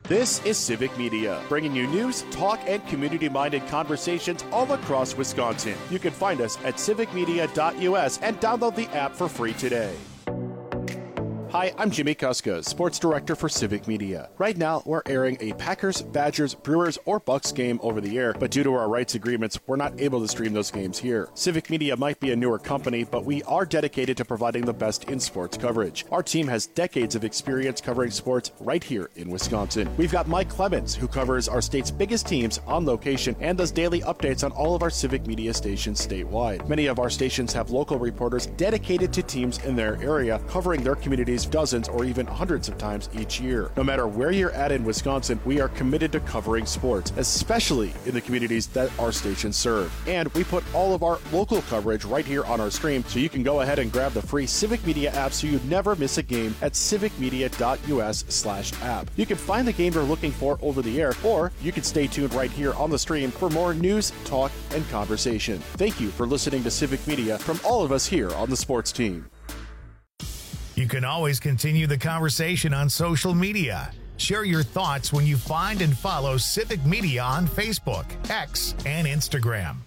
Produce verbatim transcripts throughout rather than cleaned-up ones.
This is Civic Media, bringing you news, talk, and community-minded conversations all across Wisconsin. You can find us at civic media dot U S and download the app for free today. Hi, I'm Jimmy Kuska, Sports Director for Civic Media. Right now, we're airing a Packers, Badgers, Brewers, or Bucks game over the air, but due to our rights agreements, we're not able to stream those games here. Civic Media might be a newer company, but we are dedicated to providing the best in sports coverage. Our team has decades of experience covering sports right here in Wisconsin. We've got Mike Clemens, who covers our state's biggest teams on location and does daily updates on all of our Civic Media stations statewide. Many of our stations have local reporters dedicated to teams in their area, covering their communities dozens or even hundreds of times each year. No matter where you're at in Wisconsin, we are committed to covering sports, especially in the communities that our stations serve. And we put all of our local coverage right here on our stream, so you can go ahead and grab the free Civic Media app so you never miss a game at civic media dot U S slash app. You can find the game you're looking for over the air, or you can stay tuned right here on the stream for more news, talk, and conversation. Thank you for listening to Civic Media from all of us here on the sports team. You can always continue the conversation on social media. Share your thoughts when you find and follow Civic Media on Facebook, X, and Instagram.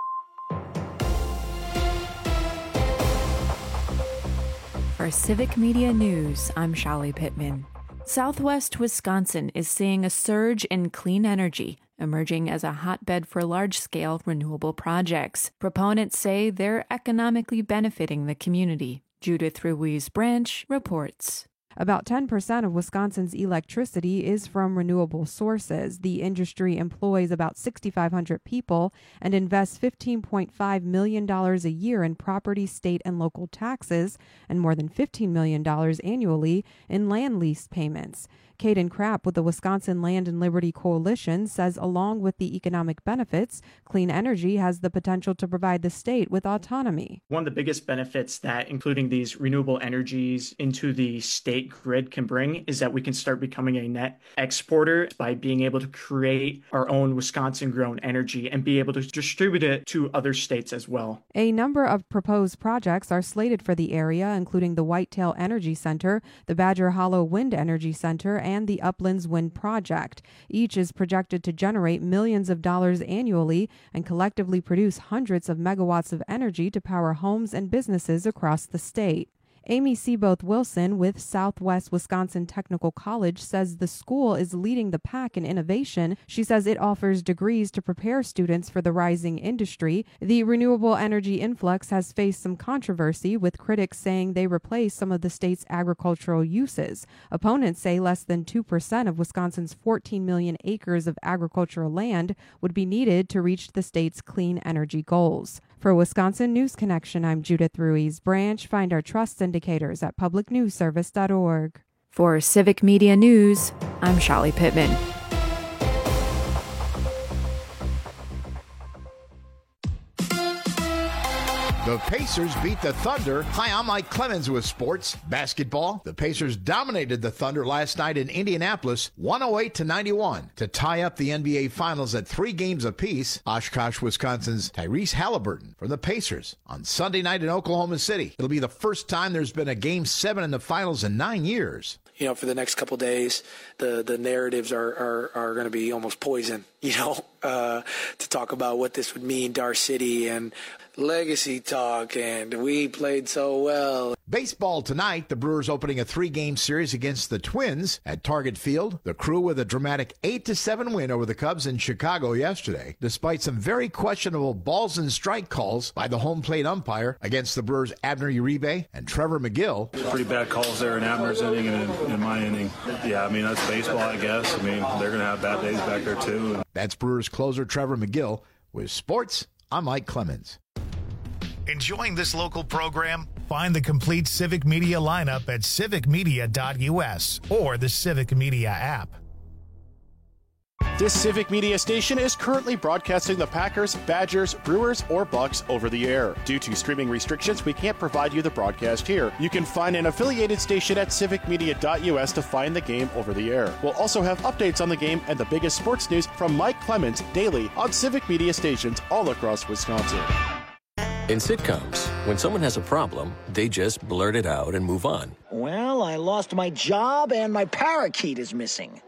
For Civic Media News, I'm Shali Pittman. Southwest Wisconsin is seeing a surge in clean energy, emerging as a hotbed for large-scale renewable projects. Proponents say they're economically benefiting the community. Judith Ruiz Branch reports. About ten percent of Wisconsin's electricity is from renewable sources. The industry employs about six thousand five hundred people and invests fifteen point five million dollars a year in property, state, and local taxes, and more than fifteen million dollars annually in land lease payments. Caden Krapp with the Wisconsin Land and Liberty Coalition says along with the economic benefits, clean energy has the potential to provide the state with autonomy. One of the biggest benefits that including these renewable energies into the state grid can bring is that we can start becoming a net exporter by being able to create our own Wisconsin-grown energy and be able to distribute it to other states as well. A number of proposed projects are slated for the area, including the Whitetail Energy Center, the Badger Hollow Wind Energy Center, and the Uplands Wind Project. Each is projected to generate millions of dollars annually and collectively produce hundreds of megawatts of energy to power homes and businesses across the state. Amy Seaboth Wilson with Southwest Wisconsin Technical College says the school is leading the pack in innovation. She says it offers degrees to prepare students for the rising industry. The renewable energy influx has faced some controversy, with critics saying they replace some of the state's agricultural uses. Opponents say less than two percent of Wisconsin's fourteen million acres of agricultural land would be needed to reach the state's clean energy goals. For Wisconsin News Connection, I'm Judith Ruiz Branch. Find our trust indicators at public news service dot org. For Civic Media News, I'm Shali Pittman. The Pacers beat the Thunder. Hi, I'm Mike Clemens with sports basketball. The Pacers dominated the Thunder last night in Indianapolis, one oh eight to ninety-one, to tie up the N B A Finals at three games apiece. Oshkosh, Wisconsin's Tyrese Halliburton from the Pacers on Sunday night in Oklahoma City. It'll be the first time there's been a game seven in the finals in nine years. You know, for the next couple of days, the, the narratives are, are, are going to be almost poison, you know, uh, to talk about what this would mean to our city and legacy talk, and we played so well. Baseball tonight, the Brewers opening a three-game series against the Twins at Target Field. The Crew with a dramatic eight to seven win over the Cubs in Chicago yesterday, despite some very questionable balls and strike calls by the home plate umpire against the Brewers' Abner Uribe and Trevor McGill. Pretty bad calls there in Abner's inning and in, in my inning. Yeah, I mean, that's baseball, I guess. I mean, they're going to have bad days back there, too. That's Brewers closer Trevor McGill. With sports, I'm Mike Clemens. Enjoying this local program? Find the complete Civic Media lineup at civic media dot U S or the Civic Media app. This Civic Media station is currently broadcasting the Packers, Badgers, Brewers, or Bucks over the air. Due to streaming restrictions, we can't provide you the broadcast here. You can find an affiliated station at civic media dot U S to find the game over the air. We'll also have updates on the game and the biggest sports news from Mike Clemens daily on Civic Media stations all across Wisconsin. In sitcoms, when someone has a problem, they just blurt it out and move on. Well, I lost my job and my parakeet is missing.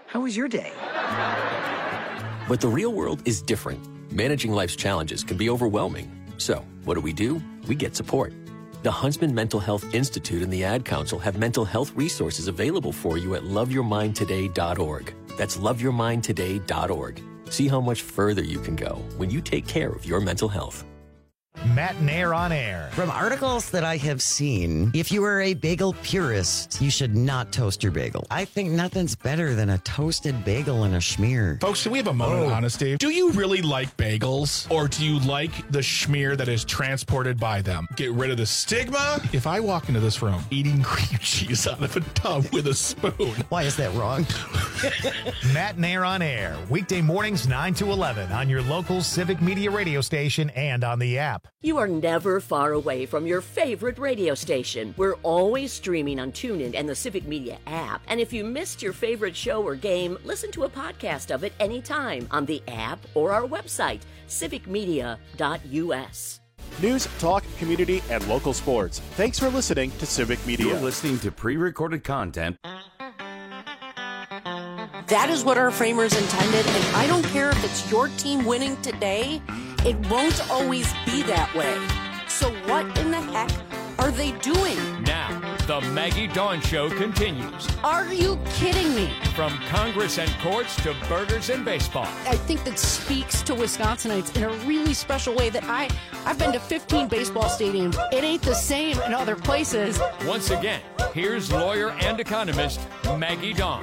How was your day? But the real world is different. Managing life's challenges can be overwhelming. So, what do we do? We get support. The Huntsman Mental Health Institute and the Ad Council have mental health resources available for you at love your mind today dot org. That's love your mind today dot org. See how much further you can go when you take care of your mental health. Matt Nair on air. From articles that I have seen, if you are a bagel purist, you should not toast your bagel. I think nothing's better than a toasted bagel and a schmear. Folks, can we have a moment oh. of honesty? Do you really like bagels, or do you like the schmear that is transported by them? Get rid of the stigma. If I walk into this room eating cream cheese out of a tub with a spoon. Why is that wrong? Matt Nair on air. Weekday mornings nine to eleven on your local Civic Media radio station and on the app. You are never far away from your favorite radio station. We're always streaming on TuneIn and the Civic Media app. And if you missed your favorite show or game, listen to a podcast of it anytime on the app or our website, civic media dot u s. News, talk, community, and local sports. Thanks for listening to Civic Media. You're listening to pre-recorded content. That is what our framers intended, and I don't care if it's your team winning today, it won't always be that way. So what in the heck are they doing? Now, the Maggie Dawn Show continues. Are you kidding me? From Congress and courts to burgers and baseball. I think that speaks to Wisconsinites in a really special way that I, I've been to fifteen baseball stadiums. It ain't the same in other places. Once again, here's lawyer and economist Maggie Dawn.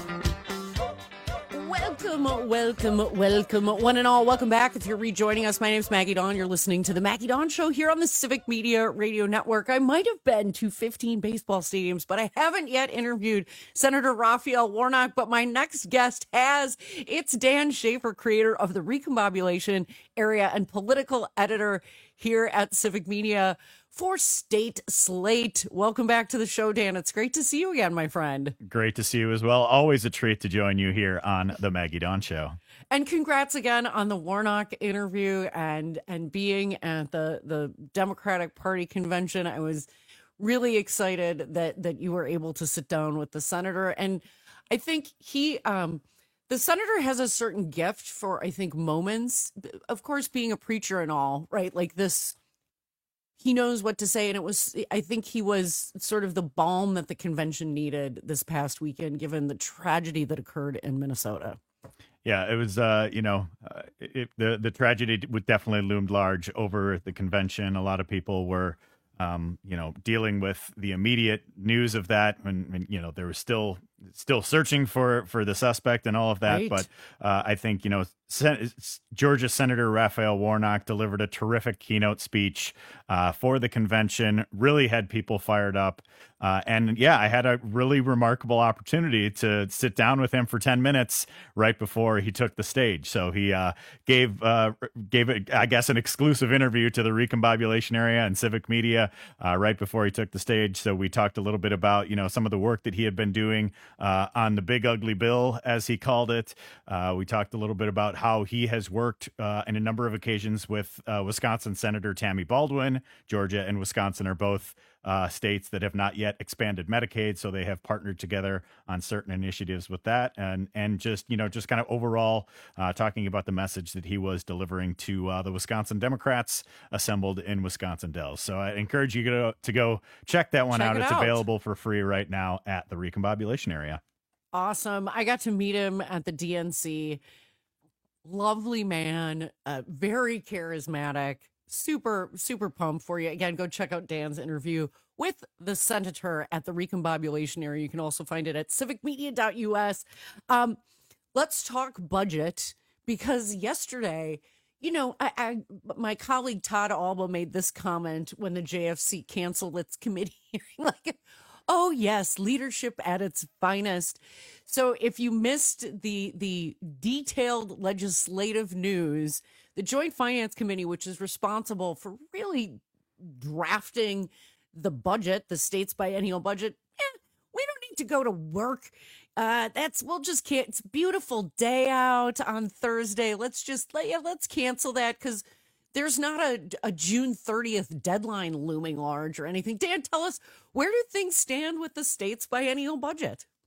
Welcome, welcome, welcome, one and all. Welcome back. If you're rejoining us, my name's Maggie Dawn. You're listening to the Maggie Dawn Show here on the Civic Media Radio Network. I might have been to fifteen baseball stadiums, but I haven't yet interviewed Senator Raphael Warnock. But my next guest has. It's Dan Schaefer, creator of the Recombobulation Area and political editor here at Civic Media for State Slate. Welcome back to the show, Dan. It's great to see you again, my friend. Great to see you as well. Always a treat to join you here on the Maggie Dawn Show. And congrats again on the Warnock interview and and being at the, the Democratic Party convention. I was really excited that that you were able to sit down with the senator. And I think he... um The senator has a certain gift for, I think, moments. Of course, being a preacher and all, right? Like this, he knows what to say. And it was, I think he was sort of the balm that the convention needed this past weekend, given the tragedy that occurred in Minnesota. Yeah, it was, uh, you know, uh, it, the, the tragedy would definitely loomed large over the convention. A lot of people were, um, you know, dealing with the immediate news of that. And, and you know, there was still still searching for for the suspect and all of that. Right. But uh, I think, you know, Sen- Georgia Senator Raphael Warnock delivered a terrific keynote speech uh, for the convention, really had people fired up. Uh, and yeah, I had a really remarkable opportunity to sit down with him for ten minutes right before he took the stage. So he uh, gave, uh, gave it, I guess, an exclusive interview to the Recombobulation Area and Civic Media uh, right before he took the stage. So we talked a little bit about, you know, some of the work that he had been doing uh, on the Big Ugly Bill, as he called it. Uh, we talked a little bit about how he has worked uh, in a number of occasions with uh, Wisconsin Senator Tammy Baldwin. Georgia and Wisconsin are both uh, states that have not yet expanded Medicaid, so they have partnered together on certain initiatives with that, and and just you know just kind of overall uh, talking about the message that he was delivering to uh, the Wisconsin Democrats assembled in Wisconsin Dells. So I encourage you to go, to go check that one check out. It it's out. available for free right now at the Recombobulation Area. Awesome. I got to meet him at the D N C. Lovely man, uh, very charismatic, super, super pumped for you. Again, go check out Dan's interview with the senator at the Recombobulation Area. You can also find it at civic media dot u s. Um, let's talk budget, because yesterday, you know, I, I my colleague Todd Alba made this comment when the J F C canceled its committee hearing, like, oh, yes, leadership at its finest. So if you missed the the detailed legislative news, the Joint Finance Committee, which is responsible for really drafting the budget, the state's biennial budget, eh, we don't need to go to work. Uh, that's we'll just can't. It's a beautiful day out on Thursday. Let's just let yeah, let's cancel that because there's not a, a June thirtieth deadline looming large or anything. Dan, tell us, where do things stand with the state's biennial budget?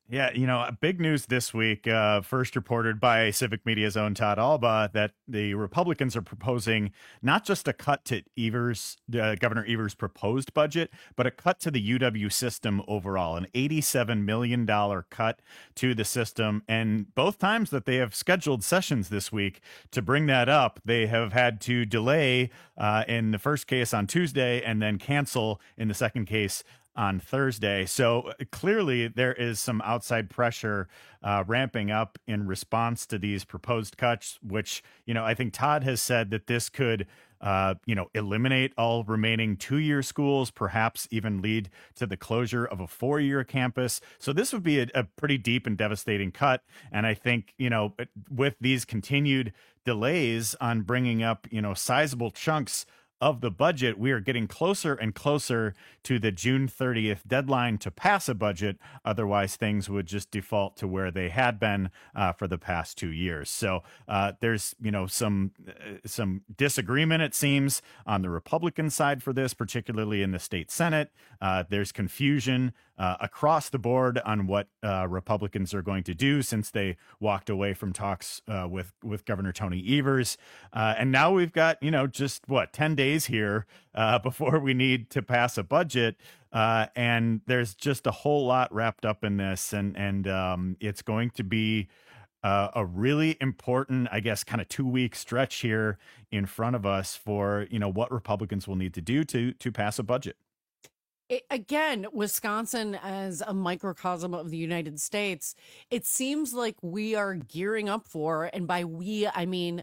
Yeah, you know, big news this week, uh, first reported by Civic Media's own Todd Alba, that the Republicans are proposing not just a cut to Evers, uh, Governor Evers' proposed budget, but a cut to the U W system overall, an eighty-seven million dollars cut to the system. And both times that they have scheduled sessions this week to bring that up, they have had to delay uh, in the first case on Tuesday and then cancel in the second case on Thursday. So clearly there is some outside pressure uh, ramping up in response to these proposed cuts, which, you know, I think Todd has said that this could, uh, you know, eliminate all remaining two-year schools, perhaps even lead to the closure of a four-year campus. So this would be a, a pretty deep and devastating cut. And I think, you know, with these continued delays on bringing up, you know, sizable chunks of the budget, we are getting closer and closer to the June thirtieth deadline to pass a budget. Otherwise, things would just default to where they had been uh, for the past two years. So uh, there's, you know, some uh, some disagreement, it seems, on the Republican side for this, particularly in the state Senate. Uh, there's confusion uh, across the board on what uh, Republicans are going to do since they walked away from talks uh, with with Governor Tony Evers. Uh, and now we've got, you know, just what, ten days here uh, before we need to pass a budget. Uh, and there's just a whole lot wrapped up in this. And, and um, it's going to be uh, a really important, I guess, kind of two week stretch here in front of us for, you know, what Republicans will need to do to, to pass a budget. It, again, Wisconsin as a microcosm of the United States, it seems like we are gearing up for, and by we, I mean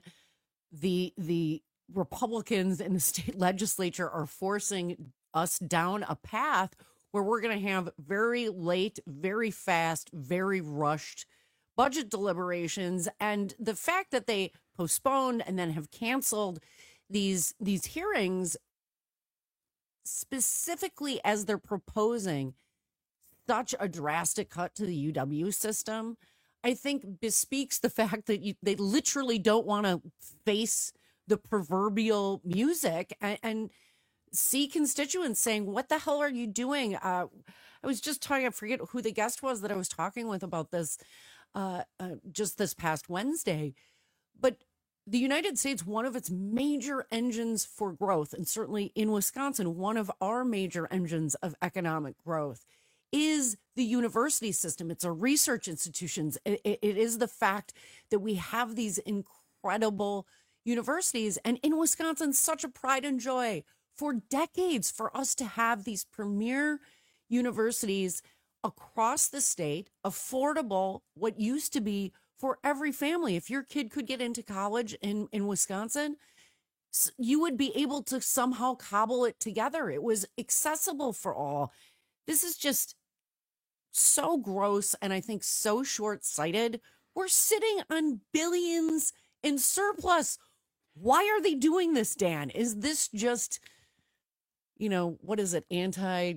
the, the, Republicans in the state legislature are forcing us down a path where we're going to have very late, very fast, very rushed budget deliberations. And the fact that they postponed and then have canceled these these hearings specifically as they're proposing such a drastic cut to the U W system, I think bespeaks the fact that you, they literally don't want to face the proverbial music and, and see constituents saying, what the hell are you doing? Uh, I was just talking, I forget who the guest was that I was talking with about this uh, uh, just this past Wednesday. But the United States, one of its major engines for growth, and certainly in Wisconsin, one of our major engines of economic growth is the university system. It's our research institutions. It, it, it is the fact that we have these incredible universities, and in Wisconsin, such a pride and joy for decades for us to have these premier universities across the state, affordable, what used to be for every family. If your kid could get into college in, in Wisconsin, you would be able to somehow cobble it together. It was accessible for all. This is just so gross, and I think so short-sighted. We're sitting on billions in surplus. Why are they doing this, Dan? Is this just, you know, what is it? Anti,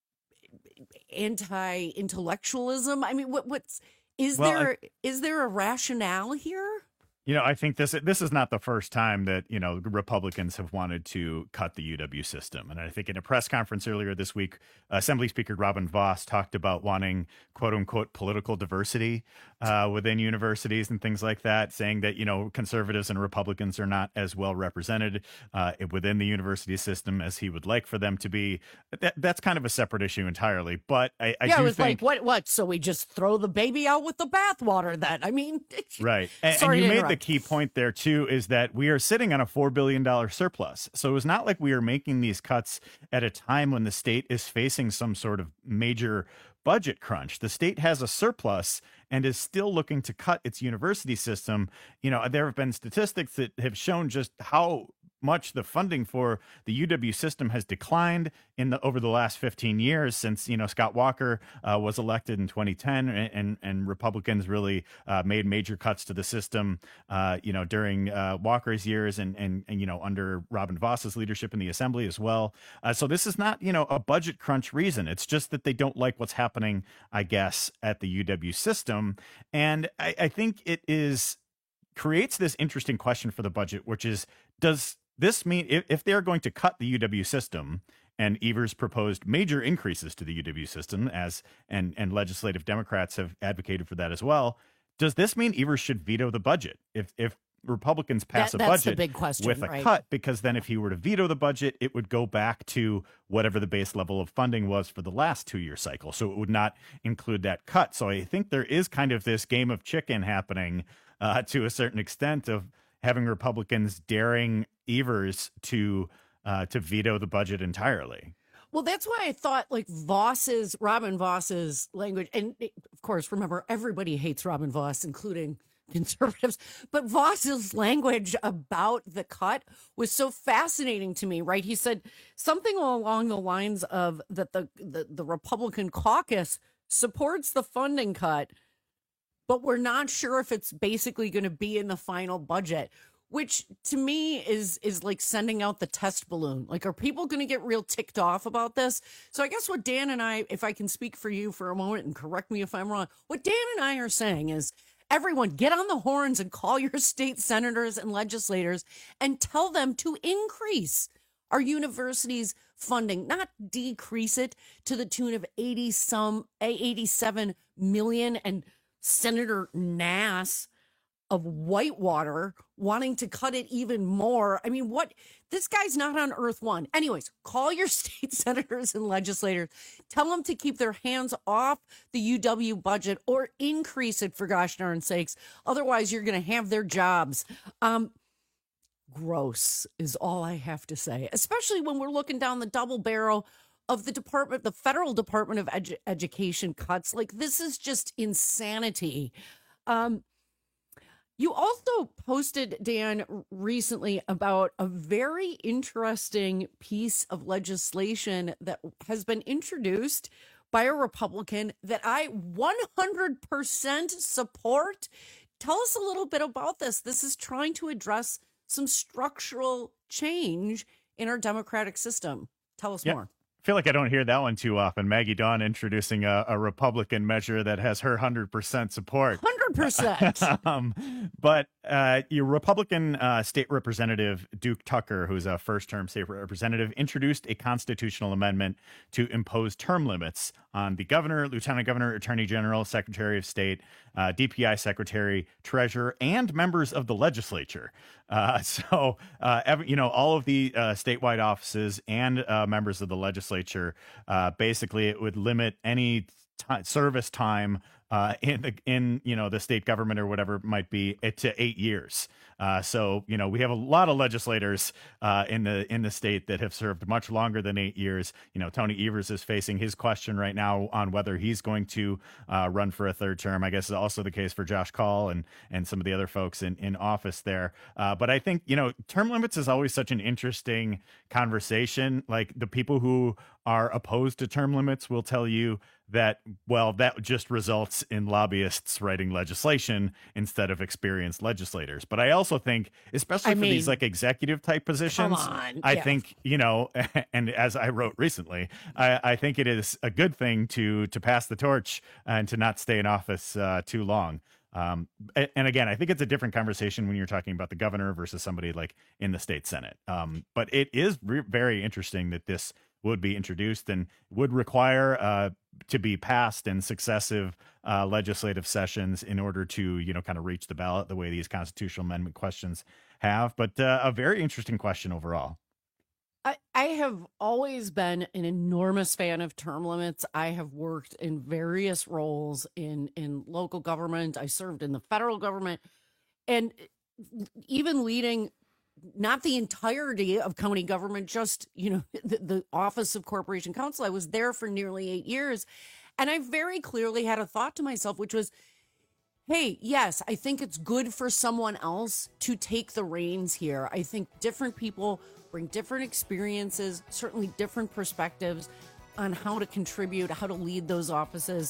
anti-intellectualism? I mean, what, what's, is well, there, I, is there a rationale here? You know, I think this this is not the first time that, you know, Republicans have wanted to cut the U W system. And I think in a press conference earlier this week, Assembly Speaker Robin Vos talked about wanting, quote unquote, political diversity uh, within universities and things like that, saying that, you know, conservatives and Republicans are not as well represented uh, within the university system as he would like for them to be. That, that's kind of a separate issue entirely. But I, I yeah, do it was think, like, what, what? So we just throw the baby out with the bathwater then? I mean, right. And, sorry and you to made interrupt. the key point there, too, is that we are sitting on a four billion dollars surplus. So it's not like we are making these cuts at a time when the state is facing some sort of major budget crunch. The state has a surplus and is still looking to cut its university system. You know, there have been statistics that have shown just how much the funding for the U W system has declined in the over the last fifteen years since, you know, Scott Walker uh, was elected in twenty ten, and and, and Republicans really uh, made major cuts to the system, uh, you know, during uh, Walker's years and, and, and, you know, under Robin Vos's leadership in the assembly as well. Uh, so this is not, you know, a budget crunch reason. It's just that they don't like what's happening, I guess, at the U W system. And I, I think it is creates this interesting question for the budget, which is, does this mean if, if they're going to cut the U W system and Evers proposed major increases to the U W system, as and and legislative Democrats have advocated for that as well. Does this mean Evers should veto the budget if if Republicans pass That- a that's the budget big question, with a right? cut? Because then if he were to veto the budget, it would go back to whatever the base level of funding was for the last two-year cycle. So it would not include that cut. So I think there is kind of this game of chicken happening uh, to a certain extent of having Republicans daring Evers to uh, to veto the budget entirely. Well, that's why I thought like Voss's, Robin Voss's language, and of course, remember, everybody hates Robin Voss, including conservatives, but Voss's language about the cut was so fascinating to me, right? He said something along the lines of that the, the, the Republican caucus supports the funding cut, but we're not sure if it's basically going to be in the final budget, which to me is is like sending out the test balloon. Like, are people going to get real ticked off about this? So I guess what Dan and I, if I can speak for you for a moment and correct me if I'm wrong, what Dan and I are saying is, everyone get on the horns and call your state senators and legislators and tell them to increase our university's funding, not decrease it to the tune of eighty some eighty-seven million. And Senator Nass of Whitewater wanting to cut it even more. I mean, what? This guy's not on Earth One. Anyways, call your state senators and legislators. Tell them to keep their hands off the U W budget or increase it, for gosh darn sakes. Otherwise, you're going to have their jobs. Um, gross is all I have to say, especially when we're looking down the double barrel of the department, the federal Department of Edu- Education cuts. Like, this is just insanity. Um, You also posted, Dan, recently about a very interesting piece of legislation that has been introduced by a Republican that I one hundred percent support. Tell us a little bit about this. This is trying to address some structural change in our democratic system. Tell us Yeah. more. I feel like I don't hear that one too often. Maggie Dawn introducing a, a Republican measure that has her one hundred percent support. one hundred percent. um, but uh, your Republican uh, state representative, Duke Tucker, who's a first-term state representative, introduced a constitutional amendment to impose term limits on the governor, lieutenant governor, attorney general, secretary of state, uh, D P I secretary, treasurer, and members of the legislature. Uh, so, uh, every, you know, all of the uh, statewide offices and uh, members of the legislature, uh, basically it would limit any t- service time uh, in the, in, you know, the state government or whatever it might be, it to eight years. Uh, so, you know, we have a lot of legislators uh, in the in the state that have served much longer than eight years. You know, Tony Evers is facing his question right now on whether he's going to uh, run for a third term. I guess is also the case for Josh Kaul and and some of the other folks in, in office there. Uh, but I think, you know, term limits is always such an interesting conversation. Like, the people who are opposed to term limits will tell you that, well, that just results in lobbyists writing legislation instead of experienced legislators. But I also think, especially I for mean, these like executive type positions, on, I yeah. think, you know, and as I wrote recently, I, I think it is a good thing to to pass the torch and to not stay in office uh, too long. Um, and, and again, I think it's a different conversation when you're talking about the governor versus somebody like in the state Senate. Um, but it is re- very interesting that this would be introduced and would require uh, to be passed in successive uh, legislative sessions in order to, you know, kind of reach the ballot the way these constitutional amendment questions have. But uh, a very interesting question overall. I, I have always been an enormous fan of term limits. I have worked in various roles in, in local government. I served in the federal government, and even leading not the entirety of county government, just, you know, the, the Office of Corporation Counsel. I was there for nearly eight years. And I very clearly had a thought to myself, which was, hey, yes, I think it's good for someone else to take the reins here. I think different people bring different experiences, certainly different perspectives on how to contribute, how to lead those offices.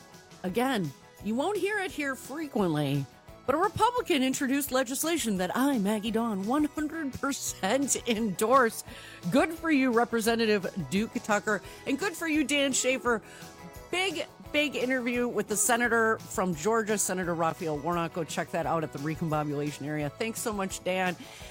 Again, you won't hear it here frequently, but a Republican introduced legislation that I, Maggie Dawn, one hundred percent endorse. Good for you, Representative Duke Tucker, and good for you, Dan Schaefer. Big, big interview with the senator from Georgia, Senator Raphael Warnock. Go check that out at the Recombobulation area. Thanks so much, Dan.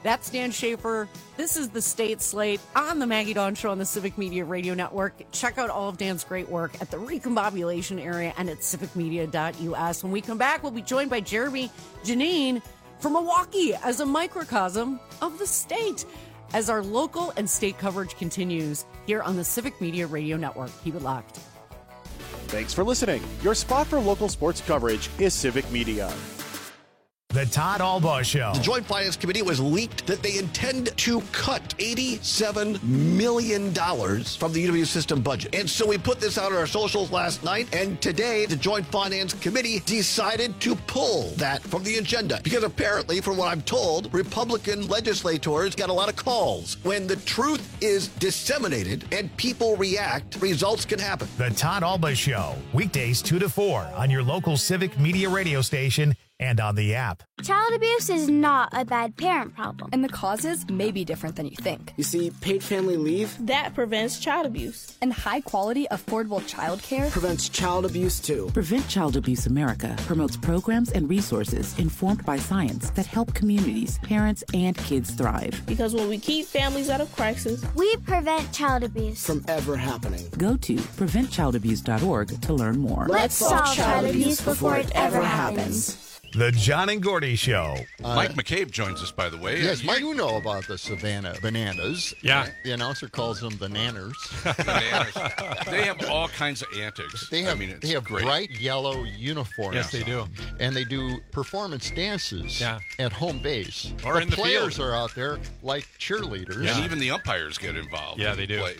That's Dan Schaefer. This is the State Slate on the Maggie Dawn Show on the Civic Media Radio Network. Check out all of Dan's great work at the Recombobulation area and at civic media dot u s. When we come back, we'll be joined by Jeremy Janine from Milwaukee as a microcosm of the state as our local and state coverage continues here on the Civic Media Radio Network. Keep it locked. Thanks for listening. Your spot for local sports coverage is Civic Media. The Todd Albaugh Show. The Joint Finance Committee was leaked that they intend to cut eighty-seven million dollars from the U W system budget. And so we put this out on our socials last night, and today the Joint Finance Committee decided to pull that from the agenda. Because apparently, from what I'm told, Republican legislators got a lot of calls. When the truth is disseminated and people react, results can happen. The Todd Albaugh Show. Weekdays two to four on your local Civic Media radio station and on the app. Child abuse is not a bad parent problem. And the causes may be different than you think. You see, paid family leave, that prevents child abuse. And high-quality, affordable childcare prevents child abuse, too. Prevent Child Abuse America promotes programs and resources informed by science that help communities, parents, and kids thrive. Because when we keep families out of crisis, we prevent child abuse from ever happening. Go to prevent child abuse dot org to learn more. Let's solve child abuse before it ever happens. The John and Gordy Show. Uh, Mike McCabe joins us, by the way. Yes, Mike, you know about the Savannah Bananas. Yeah. The announcer calls them bananas. Bananas. They have all kinds of antics. They have, I mean, it's they have great. bright yellow uniforms. Yes, they do. And they do performance dances yeah. at home base. Or the in the players field. are out there like cheerleaders. Yeah. And even the umpires get involved. Yeah, they do.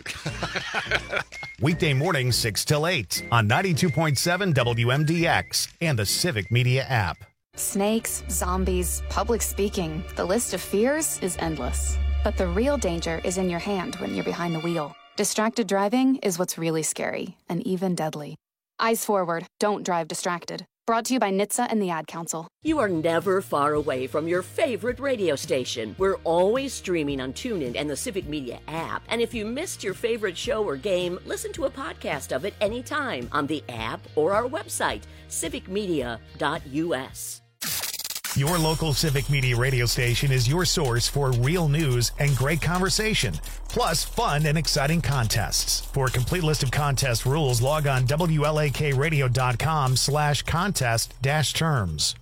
Weekday mornings, six till eight on ninety-two point seven W M D X and the Civic Media app. Snakes, zombies, public speaking. The list of fears is endless. But the real danger is in your hand when you're behind the wheel. Distracted driving is what's really scary and even deadly. Eyes forward. Don't drive distracted. Brought to you by N H T S A and the Ad Council. You are never far away from your favorite radio station. We're always streaming on TuneIn and the Civic Media app. And if you missed your favorite show or game, listen to a podcast of it anytime on the app or our website, civic media dot u s. Your local Civic Media radio station is your source for real news and great conversation, plus fun and exciting contests. For a complete list of contest rules, log on W L A K radio dot com slash contest dash terms.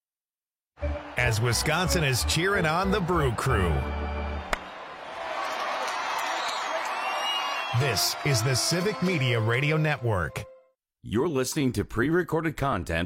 As Wisconsin is cheering on the Brew Crew. This is the Civic Media Radio Network. You're listening to pre-recorded content.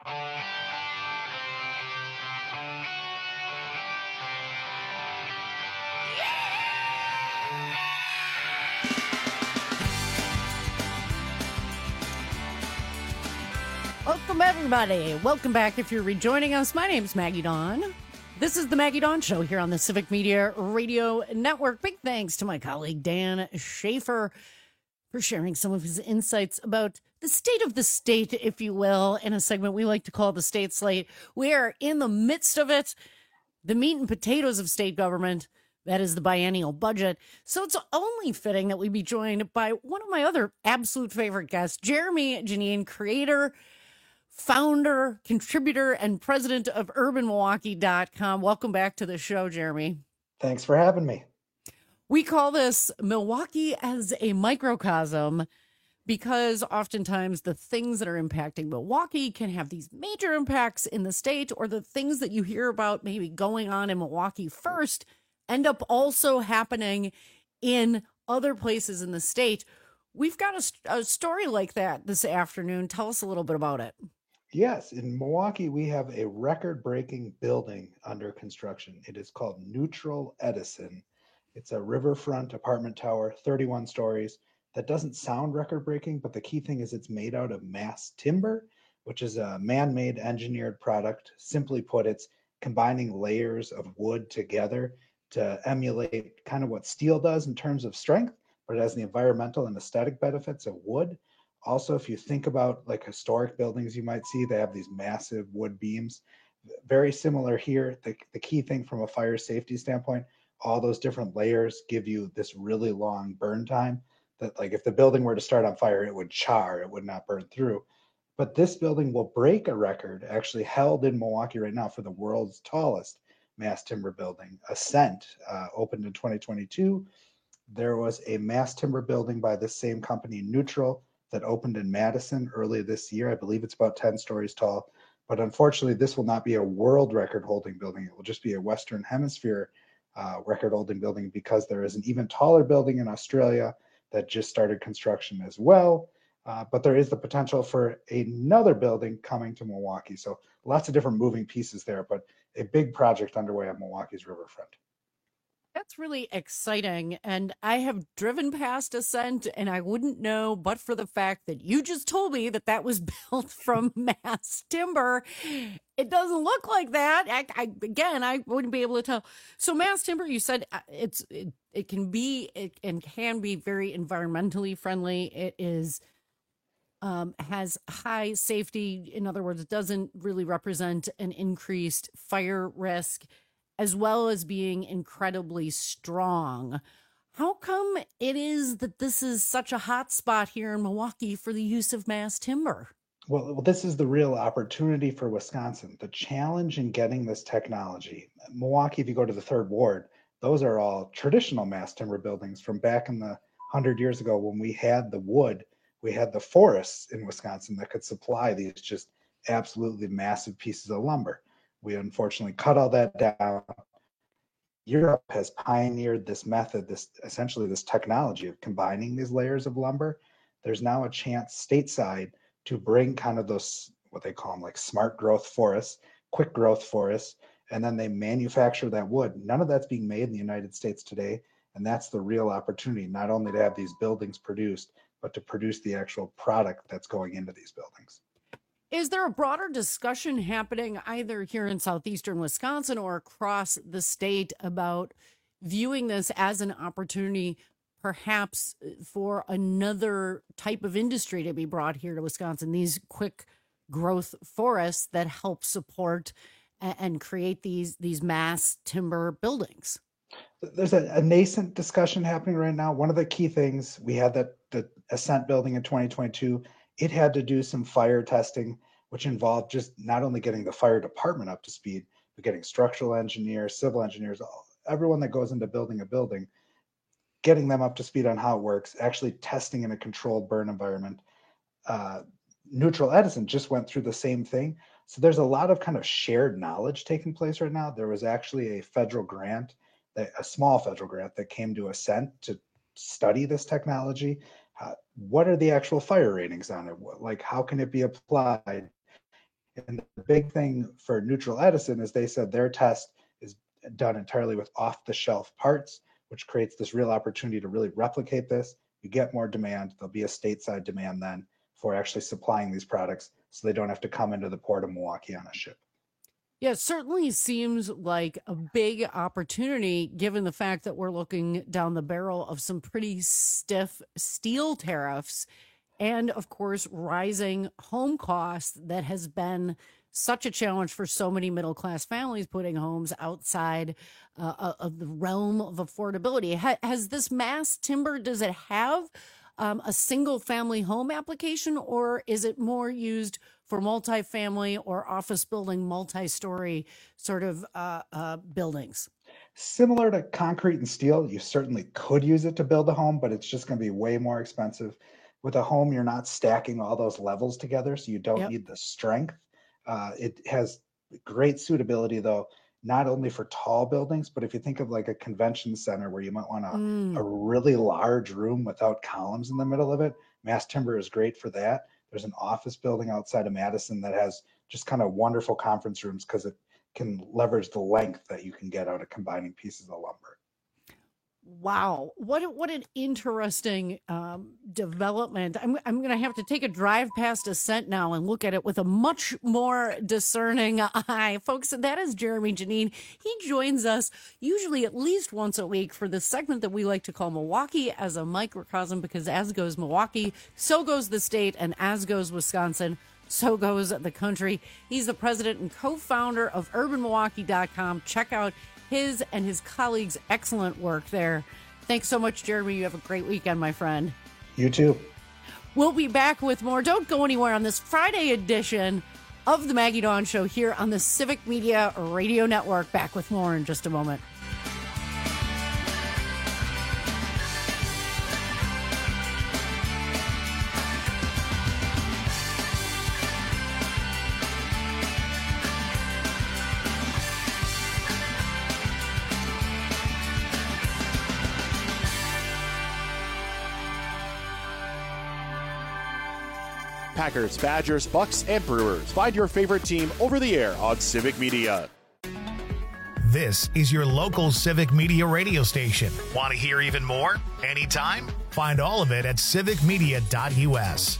Welcome, everybody. Welcome back if you're rejoining us. My name's Maggie Dawn. This is the Maggie Dawn Show here on the Civic Media Radio Network. Big thanks to my colleague Dan Schaefer for sharing some of his insights about the state of the state, if you will, in a segment we like to call the State Slate. We are in the midst of it, the meat and potatoes of state government. That is the biennial budget. So it's only fitting that we be joined by one of my other absolute favorite guests, Jeremy Janine, creator, founder, contributor, and president of urban milwaukee dot com. Welcome back to the show, Jeremy. Thanks for having me. We call this Milwaukee as a microcosm because oftentimes the things that are impacting Milwaukee can have these major impacts in the state, or the things that you hear about maybe going on in Milwaukee first end up also happening in other places in the state. We've got a, a story like that this afternoon. Tell us a little bit about it. Yes, in Milwaukee, we have a record-breaking building under construction. It is called Neutral Edison. It's a riverfront apartment tower, thirty-one stories. That doesn't sound record-breaking, but the key thing is it's made out of mass timber, which is a man-made engineered product. Simply put, it's combining layers of wood together to emulate kind of what steel does in terms of strength, but it has the environmental and aesthetic benefits of wood. Also, if you think about like historic buildings you might see, they have these massive wood beams. Very similar here. The, the key thing from a fire safety standpoint, all those different layers give you this really long burn time that, like, if the building were to start on fire, it would char, it would not burn through. But this building will break a record actually held in Milwaukee right now for the world's tallest mass timber building. Ascent uh, opened in twenty twenty-two. There was a mass timber building by this same company, Neutral, that opened in Madison earlier this year. I believe it's about ten stories tall. But unfortunately, this will not be a world record holding building. It will just be a Western Hemisphere uh, record holding building, because there is an even taller building in Australia that just started construction as well. Uh, but there is the potential for another building coming to Milwaukee. So lots of different moving pieces there, but a big project underway on Milwaukee's riverfront. That's really exciting. And I have driven past Ascent, and I wouldn't know but for the fact that you just told me that that was built from mass timber. It doesn't look like that. I, I, again, I wouldn't be able to tell. So mass timber, you said uh, it's it, it can be it and can be very environmentally friendly. It is um, has high safety. In other words, it doesn't really represent an increased fire risk, as well as being incredibly strong. How come it is that this is such a hot spot here in Milwaukee for the use of mass timber? Well, well, this is the real opportunity for Wisconsin. The challenge in getting this technology. Milwaukee, if you go to the third ward, those are all traditional mass timber buildings from back in the hundred years ago when we had the wood, we had the forests in Wisconsin that could supply these just absolutely massive pieces of lumber. We unfortunately cut all that down. Europe has pioneered this method, this essentially this technology of combining these layers of lumber. There's now a chance stateside to bring kind of those, what they call them, like smart growth forests, quick growth forests, and then they manufacture that wood. None of that's being made in the United States today, and that's the real opportunity, not only to have these buildings produced, but to produce the actual product that's going into these buildings. Is there a broader discussion happening either here in southeastern Wisconsin or across the state about viewing this as an opportunity perhaps for another type of industry to be brought here to Wisconsin, these quick growth forests that help support and create these, these mass timber buildings? There's a, a nascent discussion happening right now. One of the key things, we had that the Ascent building in twenty twenty-two. It had to do some fire testing, which involved just not only getting the fire department up to speed, but getting structural engineers, civil engineers, everyone that goes into building a building, getting them up to speed on how it works, actually testing in a controlled burn environment. Uh, Neutral Edison just went through the same thing. So there's a lot of kind of shared knowledge taking place right now. There was actually a federal grant, that, a small federal grant that came to Ascent to study this technology. Uh, what are the actual fire ratings on it? Like, how can it be applied? And the big thing for Neutral Edison is they said their test is done entirely with off-the-shelf parts, which creates this real opportunity to really replicate this. You get more demand. There'll be a stateside demand then for actually supplying these products, so they don't have to come into the port of Milwaukee on a ship. Yeah, it certainly seems like a big opportunity given the fact that we're looking down the barrel of some pretty stiff steel tariffs and, of course, rising home costs that has been such a challenge for so many middle-class families putting homes outside uh, of the realm of affordability. Ha- has this mass timber, does it have um, a single-family home application, or is it more used for multifamily or office building, multi-story sort of uh, uh, buildings? Similar to concrete and steel, you certainly could use it to build a home, but it's just going to be way more expensive. With a home, you're not stacking all those levels together, so you don't yep. need the strength. Uh, it has great suitability, though, not only for tall buildings, but if you think of like a convention center where you might want a, mm. a really large room without columns in the middle of it, mass timber is great for that. There's an office building outside of Madison that has just kind of wonderful conference rooms because it can leverage the length that you can get out of combining pieces of lumber. Wow, what what an interesting um, development. I'm I'm going to have to take a drive past Ascent now and look at it with a much more discerning eye. Folks, that is Jeremy Janine. He joins us usually at least once a week for this segment that we like to call Milwaukee as a Microcosm, because as goes Milwaukee, so goes the state, and as goes Wisconsin, so goes the country. He's the president and co-founder of urban milwaukee dot com. Check out his and his colleagues' excellent work there. Thanks so much, Jeremy. You have a great weekend, my friend. You too. We'll be back with more. Don't go anywhere on this Friday edition of the Maggie Dawn Show here on the Civic Media Radio Network. Back with more in just a moment. Packers, Badgers, Bucks, and Brewers. Find your favorite team over the air on Civic Media. This is your local Civic Media radio station. Want to hear even more? Anytime? Find all of it at civic media dot u s.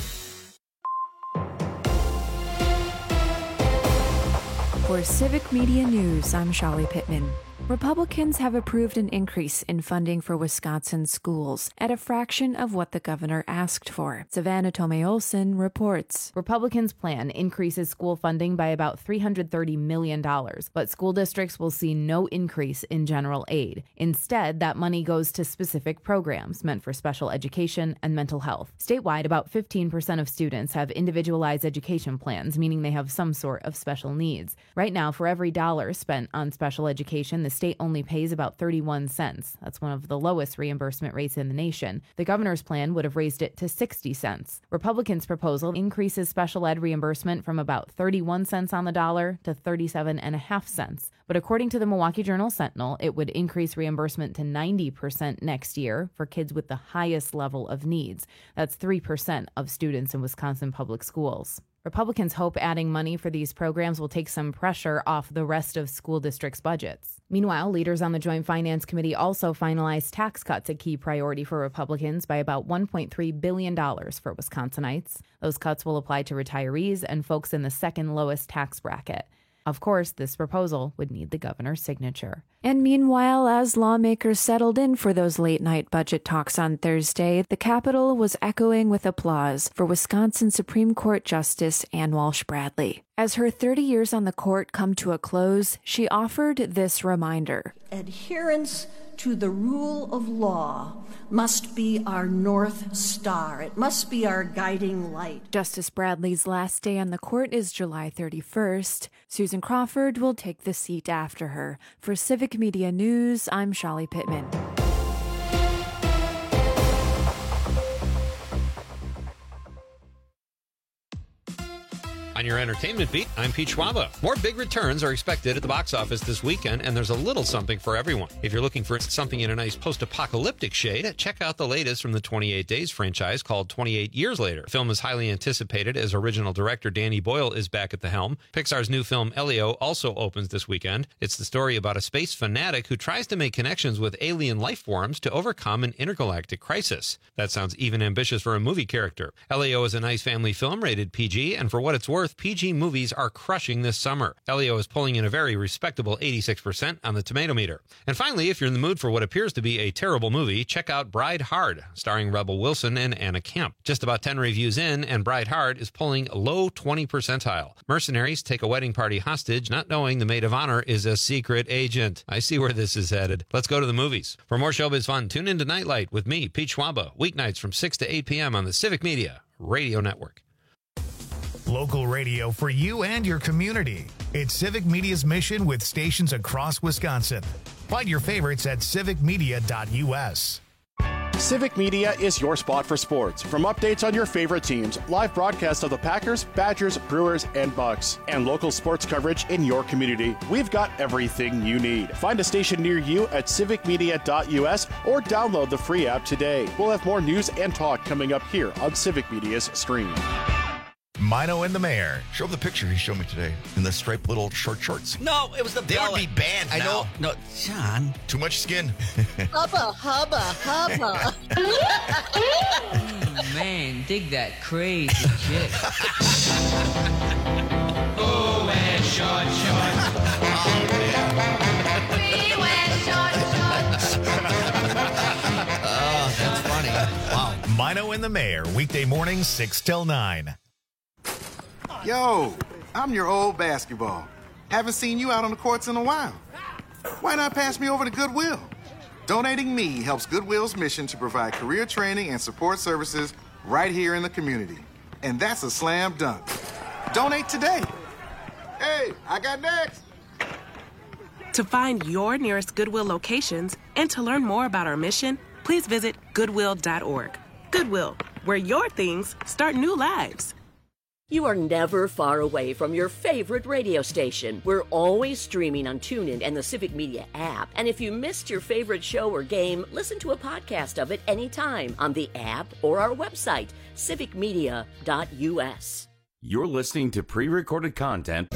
For Civic Media News, I'm Shali Pittman. Republicans have approved an increase in funding for Wisconsin schools at a fraction of what the governor asked for. Savannah Tomei-Olsen reports. Republicans' plan increases school funding by about three hundred thirty million dollars, but school districts will see no increase in general aid. Instead, that money goes to specific programs meant for special education and mental health. Statewide, about fifteen percent of students have individualized education plans, meaning they have some sort of special needs. Right now, for every dollar spent on special education, the state only pays about thirty-one cents. That's one of the lowest reimbursement rates in the nation. The governor's plan would have raised it to sixty cents. Republicans' proposal increases special ed reimbursement from about thirty-one cents on the dollar to thirty-seven and a half cents. But according to the Milwaukee Journal-Sentinel, it would increase reimbursement to ninety percent next year for kids with the highest level of needs. That's three percent of students in Wisconsin public schools. Republicans hope adding money for these programs will take some pressure off the rest of school districts' budgets. Meanwhile, leaders on the Joint Finance Committee also finalized tax cuts, a key priority for Republicans, by about one point three billion dollars for Wisconsinites. Those cuts will apply to retirees and folks in the second lowest tax bracket. Of course, this proposal would need the governor's signature. And meanwhile, as lawmakers settled in for those late-night budget talks on Thursday, the Capitol was echoing with applause for Wisconsin Supreme Court Justice Ann Walsh Bradley. As her thirty years on the court come to a close, she offered this reminder. Adherence to the rule of law must be our North Star. It must be our guiding light. Justice Bradley's last day on the court is July thirty-first. Susan Crawford will take the seat after her. For Civic Media News, I'm Shali Pittman. On your entertainment beat, I'm Pete Schwaba. More big returns are expected at the box office this weekend, and there's a little something for everyone. If you're looking for something in a nice post-apocalyptic shade, check out the latest from the twenty-eight Days franchise called twenty-eight Years Later. The film is highly anticipated as original director Danny Boyle is back at the helm. Pixar's new film Elio also opens this weekend. It's the story about a space fanatic who tries to make connections with alien life forms to overcome an intergalactic crisis. That sounds even ambitious for a movie character. Elio is a nice family film rated P G, and for what it's worth, P G movies are crushing this summer. Elio is pulling in a very respectable eighty-six percent on the tomato meter. And finally, if you're in the mood for what appears to be a terrible movie, check out Bride Hard, starring Rebel Wilson and Anna Camp. Just about ten reviews in, and Bride Hard is pulling low twenty percentile. Mercenaries take a wedding party hostage, not knowing the maid of honor is a secret agent. I see where this is headed. Let's go to the movies. For more showbiz fun, tune into Nightlight with me, Pete Schwaba, weeknights from six to eight p.m. on the Civic Media Radio Network. Local radio for you and your community. It's Civic Media's mission with stations across Wisconsin. Find your favorites at civic media dot u s. Civic Media is your spot for sports. From updates on your favorite teams, live broadcasts of the Packers, Badgers, Brewers, and Bucks, and local sports coverage in your community, we've got everything you need. Find a station near you at civic media dot u s or download the free app today. We'll have more news and talk coming up here on Civic Media's stream. Mino and the Mayor. Show him the picture he showed me today in the striped little short shorts. No, it was the They belly. would be banned I now. know. No, John. Too much skin. Hubba, hubba, hubba. Oh, man, dig that crazy chick. Oh, wear short shorts. We wear short shorts. Oh, that's funny. Wow. Mino and the Mayor, weekday mornings, six till nine. Yo, I'm your old basketball. Haven't seen you out on the courts in a while. Why not pass me over to Goodwill? Donating me helps Goodwill's mission to provide career training and support services right here in the community. And that's a slam dunk. Donate today. Hey, I got next. To find your nearest Goodwill locations and to learn more about our mission, please visit goodwill dot org. Goodwill, where your things start new lives. You are never far away from your favorite radio station. We're always streaming on TuneIn and the Civic Media app. And if you missed your favorite show or game, listen to a podcast of it anytime on the app or our website, civic media dot u s. You're listening to pre-recorded content.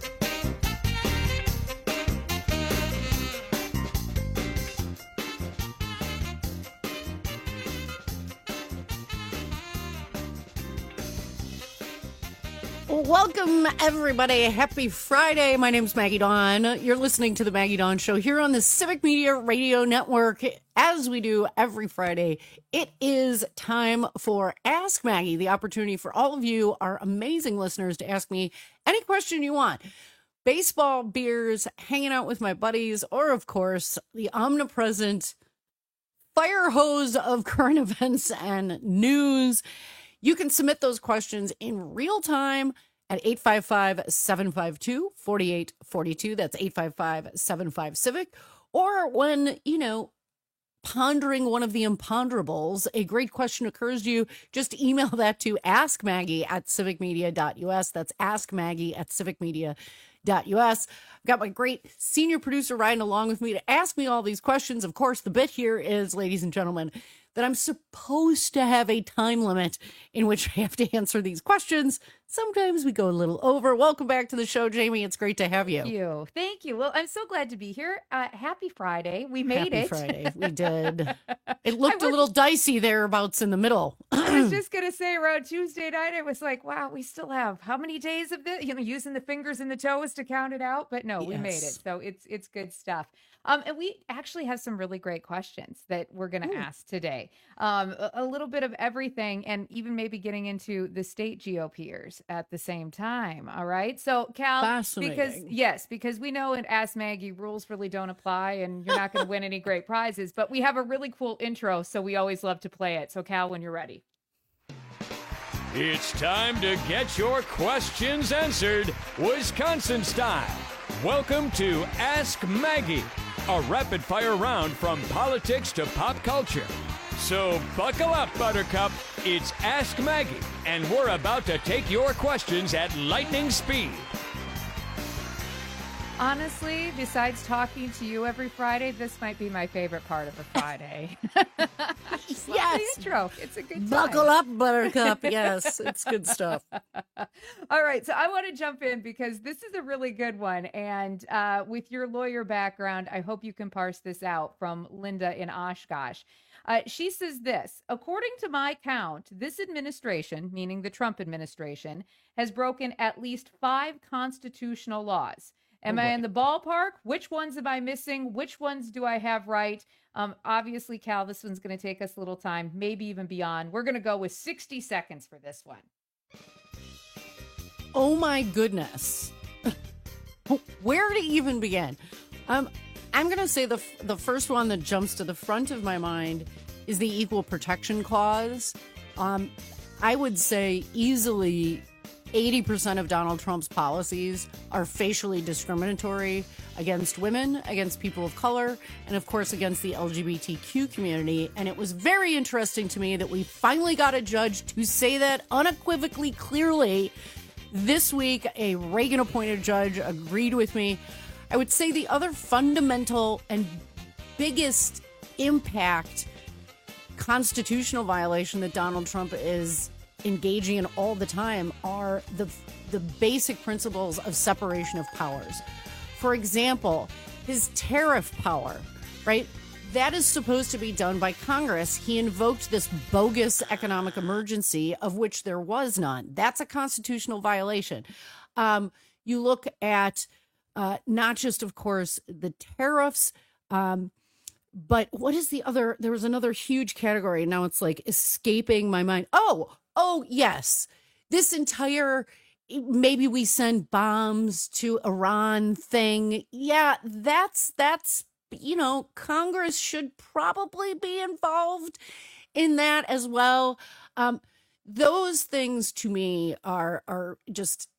Welcome, everybody. Happy Friday. My name's Maggie Dawn. You're listening to the Maggie Dawn Show here on the Civic Media Radio Network. As we do every Friday, it is time for Ask Maggie, the opportunity for all of you, our amazing listeners, to ask me any question you want. Baseball, beers, hanging out with my buddies, or, of course, the omnipresent fire hose of current events and news. You can submit those questions in real time at eight five five, seven five two, four eight four two. That's eight five five, seven five, civic. Or when, you know, pondering one of the imponderables, a great question occurs to you, just email that to askmaggie at civic media dot u s. That's askmaggie at civic media dot u s. I've got my great senior producer riding along with me to ask me all these questions. Of course, the bit here is, ladies and gentlemen, that I'm supposed to have a time limit in which I have to answer these questions. Sometimes we go a little over. Welcome back to the show, Jamie. It's great to have you. Thank you. Thank you. Well, I'm so glad to be here. Uh, happy Friday. We made Happy it. Friday. We did. It looked was, a little dicey thereabouts in the middle. I was just going to say around Tuesday night, it was like, wow, we still have how many days of this? You know, using the fingers and the toes to count it out. But no, we yes. made it. So it's it's good stuff. Um, and we actually have some really great questions that we're going to ask today. Um, a, a little bit of everything, and even maybe getting into the state GOPers at the same time. All right. So, Cal, because yes, because we know in Ask Maggie rules really don't apply, and you're not going to win any great prizes. But we have a really cool intro, so we always love to play it. So, Cal, when you're ready. It's time to get your questions answered, Wisconsin style. Welcome to Ask Maggie, a rapid-fire round from politics to pop culture. So buckle up, Buttercup. It's Ask Maggie, and we're about to take your questions at lightning speed. Honestly, besides talking to you every Friday, this might be my favorite part of a Friday. Yes. Intro. It's a good time. Buckle up, Buttercup. Yes, it's good stuff. All right. So I want to jump in because this is a really good one. And uh, with your lawyer background, I hope you can parse this out from Linda in Oshkosh. Uh, she says this: according to my count, this administration, meaning the Trump administration, has broken at least five constitutional laws. Am oh, I in the ballpark? Which ones am I missing? Which ones do I have right? Um, obviously, Cal, this one's going to take us a little time, maybe even beyond. We're going to go with sixty seconds for this one. Oh, my goodness. Where to even begin? Um, I'm going to say the the first one that jumps to the front of my mind is the Equal Protection Clause. Um, I would say easily eighty percent of Donald Trump's policies are facially discriminatory against women, against people of color, and of course against the L G B T Q community. And it was very interesting to me that we finally got a judge to say that unequivocally clearly. This week, a Reagan-appointed judge agreed with me. I would say the other fundamental and biggest impact constitutional violation that Donald Trump is engaging in all the time are the the basic principles of separation of powers. For example, his tariff power, right? That is supposed to be done by Congress. He invoked this bogus economic emergency of which there was none. That's a constitutional violation. Um, you look at uh, not just, of course, the tariffs, um, but what is the other? There was another huge category. Now it's like escaping my mind. Oh, oh, yes. This entire, maybe we send bombs to Iran thing. Yeah, that's, that's, you know, Congress should probably be involved in that as well. Um, those things to me are, are just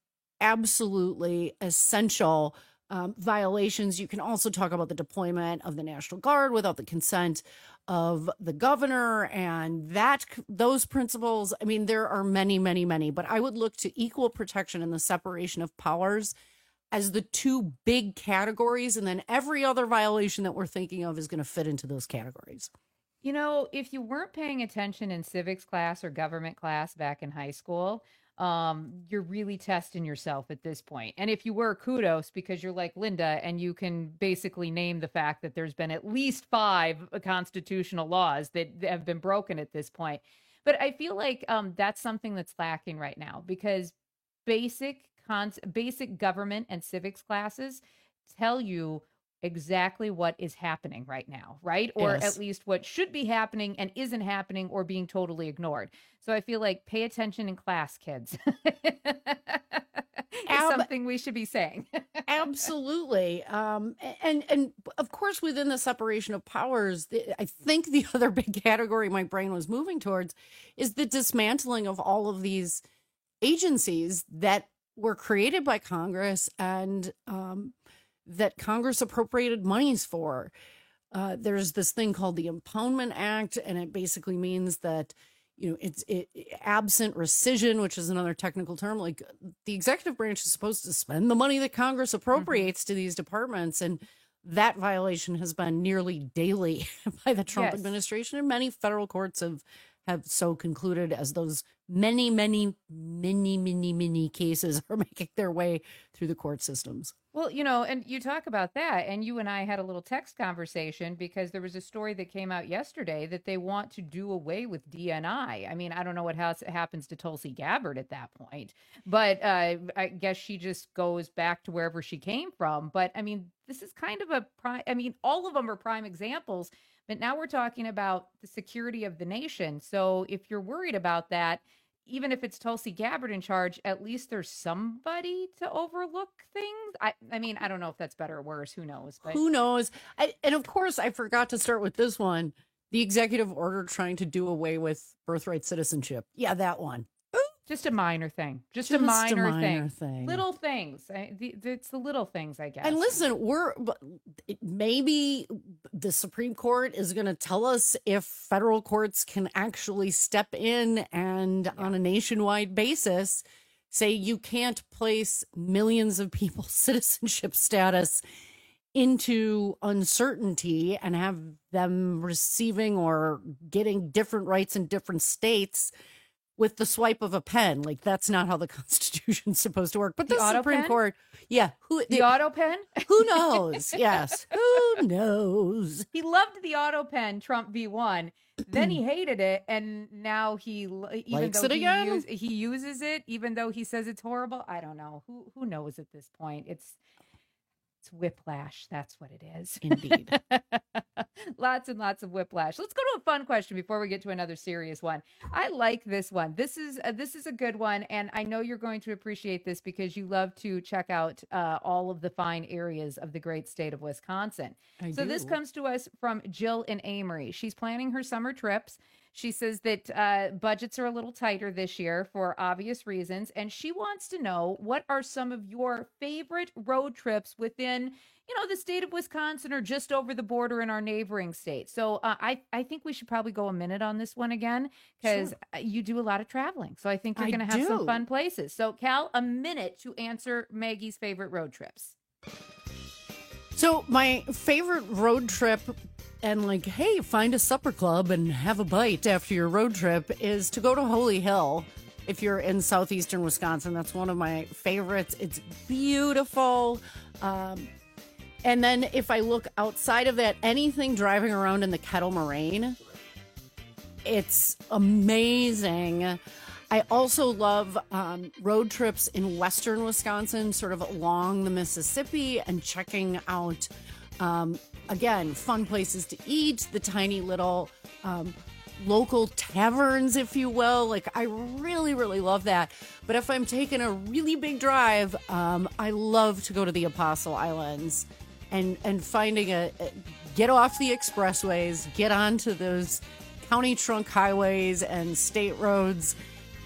absolutely essential um, violations. You can also talk about the deployment of the National Guard without the consent of the governor, and that those principles. I mean, there are many, many, many, but I would look to equal protection and the separation of powers as the two big categories, and then every other violation that we're thinking of is going to fit into those categories. You know, if you weren't paying attention in civics class or government class back in high school, um, you're really testing yourself at this point. And if you were, kudos, because you're like Linda and you can basically name the fact that there's been at least five constitutional laws that have been broken at this point. But I feel like um, that's something that's lacking right now, because basic Cons- basic government and civics classes tell you exactly what is happening right now, right? Or Yes. at least what should be happening and isn't happening or being totally ignored. So I feel like pay attention in class, kids. It's Ab- something we should be saying. Absolutely. Um, and, and of course, within the separation of powers, the, I think the other big category my brain was moving towards is the dismantling of all of these agencies that were created by Congress and um, that Congress appropriated monies for. Uh, there's this thing called the Impoundment Act, and it basically means that, you know, it's it, absent rescission, which is another technical term. Like, the executive branch is supposed to spend the money that Congress appropriates mm-hmm. to these departments, and that violation has been nearly daily by the Trump Yes. administration, and many federal courts have have so concluded, as those many, many, many, many, many cases are making their way through the court systems. Well, you know, and you talk about that, and you and I had a little text conversation because there was a story that came out yesterday that they want to do away with D N I. I mean, I don't know what has, happens to Tulsi Gabbard at that point, but uh, I guess she just goes back to wherever she came from. But I mean, this is kind of a prime, I mean, all of them are prime examples, but now we're talking about the security of the nation. So if you're worried about that, even if it's Tulsi Gabbard in charge, at least there's somebody to overlook things. I, I mean, I don't know if that's better or worse. Who knows? But Who knows? I, and of course, I forgot to start with this one. The executive order trying to do away with birthright citizenship. Yeah, that one. Just a minor thing. Just, Just a minor, a minor thing. thing. Little things. I, the, it's the little things, I guess. And listen, we're maybe the Supreme Court is going to tell us if federal courts can actually step in and, yeah. on a nationwide basis, say you can't place millions of people's citizenship status into uncertainty and have them receiving or getting different rights in different states with the swipe of a pen. Like, that's not how the Constitution's supposed to work. But the, The auto Supreme pen? Court, yeah, who The auto pen? who knows? Yes, who knows? He loved the auto pen, Trump v one. Then he hated it, and now he l- even Likes though it he, again? use- he uses it, even though he says it's horrible. I don't know. Who who knows at this point? It's it's whiplash. That's what it is. Indeed. Lots and lots of whiplash. Let's go to a fun question before we get to another serious one. I like this one. This is uh, this is a good one, and I know you're going to appreciate this because you love to check out uh, all of the fine areas of the great state of Wisconsin. I so this do. comes to us from Jill in Amory. She's planning her summer trips. She says that uh, budgets are a little tighter this year for obvious reasons, and she wants to know, what are some of your favorite road trips within, you know, the state of Wisconsin or just over the border in our neighboring states? So uh, I, I think we should probably go a minute on this one again, because Sure. you do a lot of traveling. So I think you're I going to have some do. fun places. So Cal, a minute to answer Maggie's favorite road trips. So my favorite road trip, and like, hey, find a supper club and have a bite after your road trip, is to go to Holy Hill. If you're in southeastern Wisconsin, that's one of my favorites. It's beautiful. Um, and then if I look outside of that, anything driving around in the Kettle Moraine, it's amazing. I also love um, road trips in western Wisconsin, sort of along the Mississippi, and checking out, um, again, fun places to eat, the tiny little um, local taverns, if you will. Like, I really, really love that. But if I'm taking a really big drive, um, I love to go to the Apostle Islands and, and finding a, a get off the expressways, get onto those county trunk highways and state roads,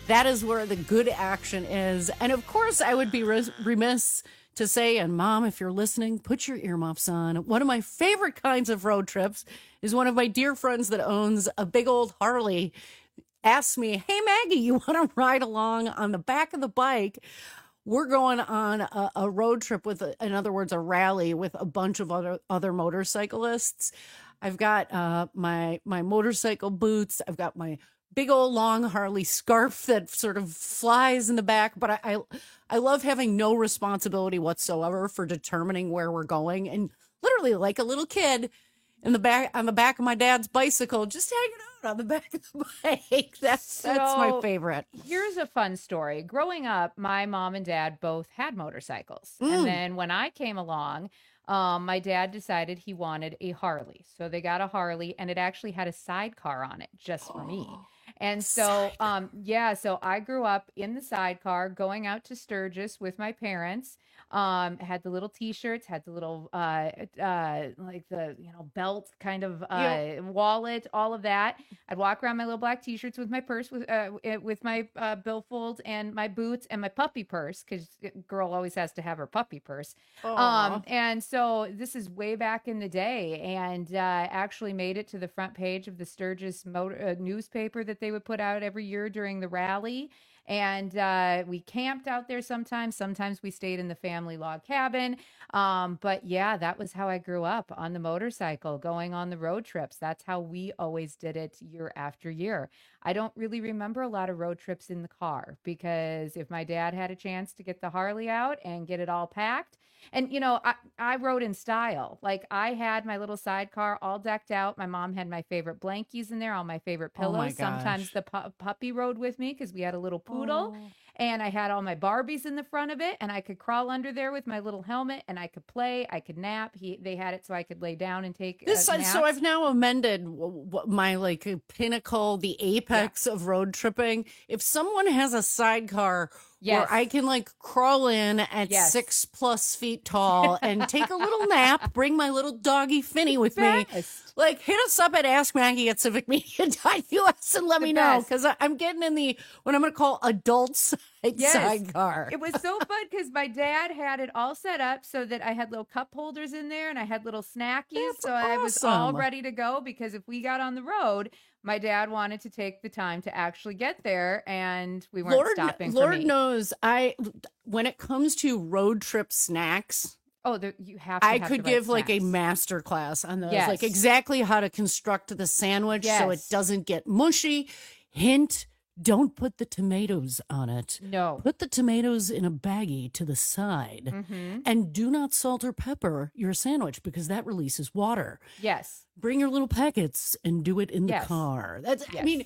That is where the good action is. And of course, I would be res- remiss to say, and Mom, if you're listening, put your earmuffs on. One of my favorite kinds of road trips is one of my dear friends that owns a big old Harley asked me, hey, Maggie, you want to ride along on the back of the bike? We're going on a, a road trip with, a, in other words, a rally with a bunch of other, other motorcyclists. I've got uh, my my motorcycle boots. I've got my big old long Harley scarf that sort of flies in the back. But I, I, I love having no responsibility whatsoever for determining where we're going. And literally like a little kid in the back on the back of my dad's bicycle, just hanging out on the back of the bike. That's So, that's my favorite. Here's a fun story. Growing up, my mom and dad both had motorcycles. Mm. And then when I came along, um, my dad decided he wanted a Harley. So they got a Harley, and it actually had a sidecar on it just for me. And so, um, yeah, so I grew up in the sidecar going out to Sturgis with my parents. Um, had the little t-shirts, had the little, uh, uh, like the, you know, belt kind of, uh, Yeah. wallet, all of that. I'd walk around my little black t-shirts with my purse, with, uh, eh, with my, uh, billfold and my boots and my puppy purse. Cause girl always has to have her puppy purse. Aw. Um, and so this is way back in the day, and, uh, actually made it to the front page of the Sturgis motor, uh, newspaper that they would put out every year during the rally. And uh, we camped out there sometimes. Sometimes we stayed in the family log cabin. Um, but yeah, that was how I grew up, on the motorcycle, going on the road trips. That's how we always did it year after year. I don't really remember a lot of road trips in the car, because if my dad had a chance to get the Harley out and get it all packed, and, you know, I, I rode in style. Like, I had my little sidecar all decked out. My mom had my favorite blankies in there, all my favorite Oh my pillows. Sometimes gosh. the pu- puppy rode with me because we had a little poodle. And I had all my Barbies in the front of it, and I could crawl under there with my little helmet, and I could play. I could nap. He, they had it so I could lay down and take This uh, so naps. I've now amended w- w- my like pinnacle, the apex of road tripping. If someone has a sidecar Yes. where I can like crawl in at Yes. six plus feet tall and take a little nap, bring my little doggy Finny with me, Best. like hit us up at ask maggie at civic media dot u s and let The me know, best. because I'm getting in the what I'm going to call adult side Yes. sidecar. It was so fun because my dad had it all set up so that I had little cup holders in there, and I had little snackies. That's so I was all awesome. ready to go, because if we got on the road, my dad wanted to take the time to actually get there, and we weren't Lord, stopping for Lord me. knows, I when it comes to road trip snacks, Oh, there, you have to I have could the right give like a snacks. master class on those, Yes. like exactly how to construct the sandwich so it Yes. doesn't get mushy. Hint: don't put the tomatoes on it. No. Put the tomatoes in a baggie to the side, Mhm. and do not salt or pepper your sandwich, because that releases water. Yes. Bring your little packets and do it in the Yes. car. That's I Yes. mean,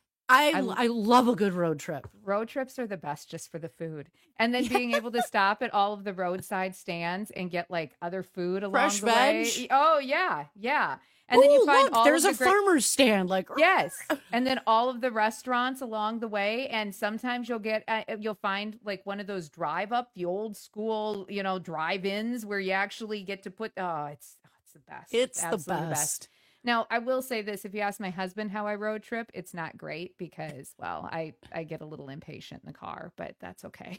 I I- I love a good road trip. Road trips are the best just for the food. And then being able to stop at all of the roadside stands and get like other food along Fresh the way. veg? Oh, yeah. Yeah. And then you Ooh, find look, all there's of a the great- farmer's stand. Like Yes. And then all of the restaurants along the way. And sometimes you'll get, uh, you'll find like one of those drive up, the old school, you know, drive-ins where you actually get to put, oh, it's, oh, it's the best. It's the absolute best. Now, I will say this, if you ask my husband how I road trip, it's not great because, well, I, I get a little impatient in the car, but that's okay.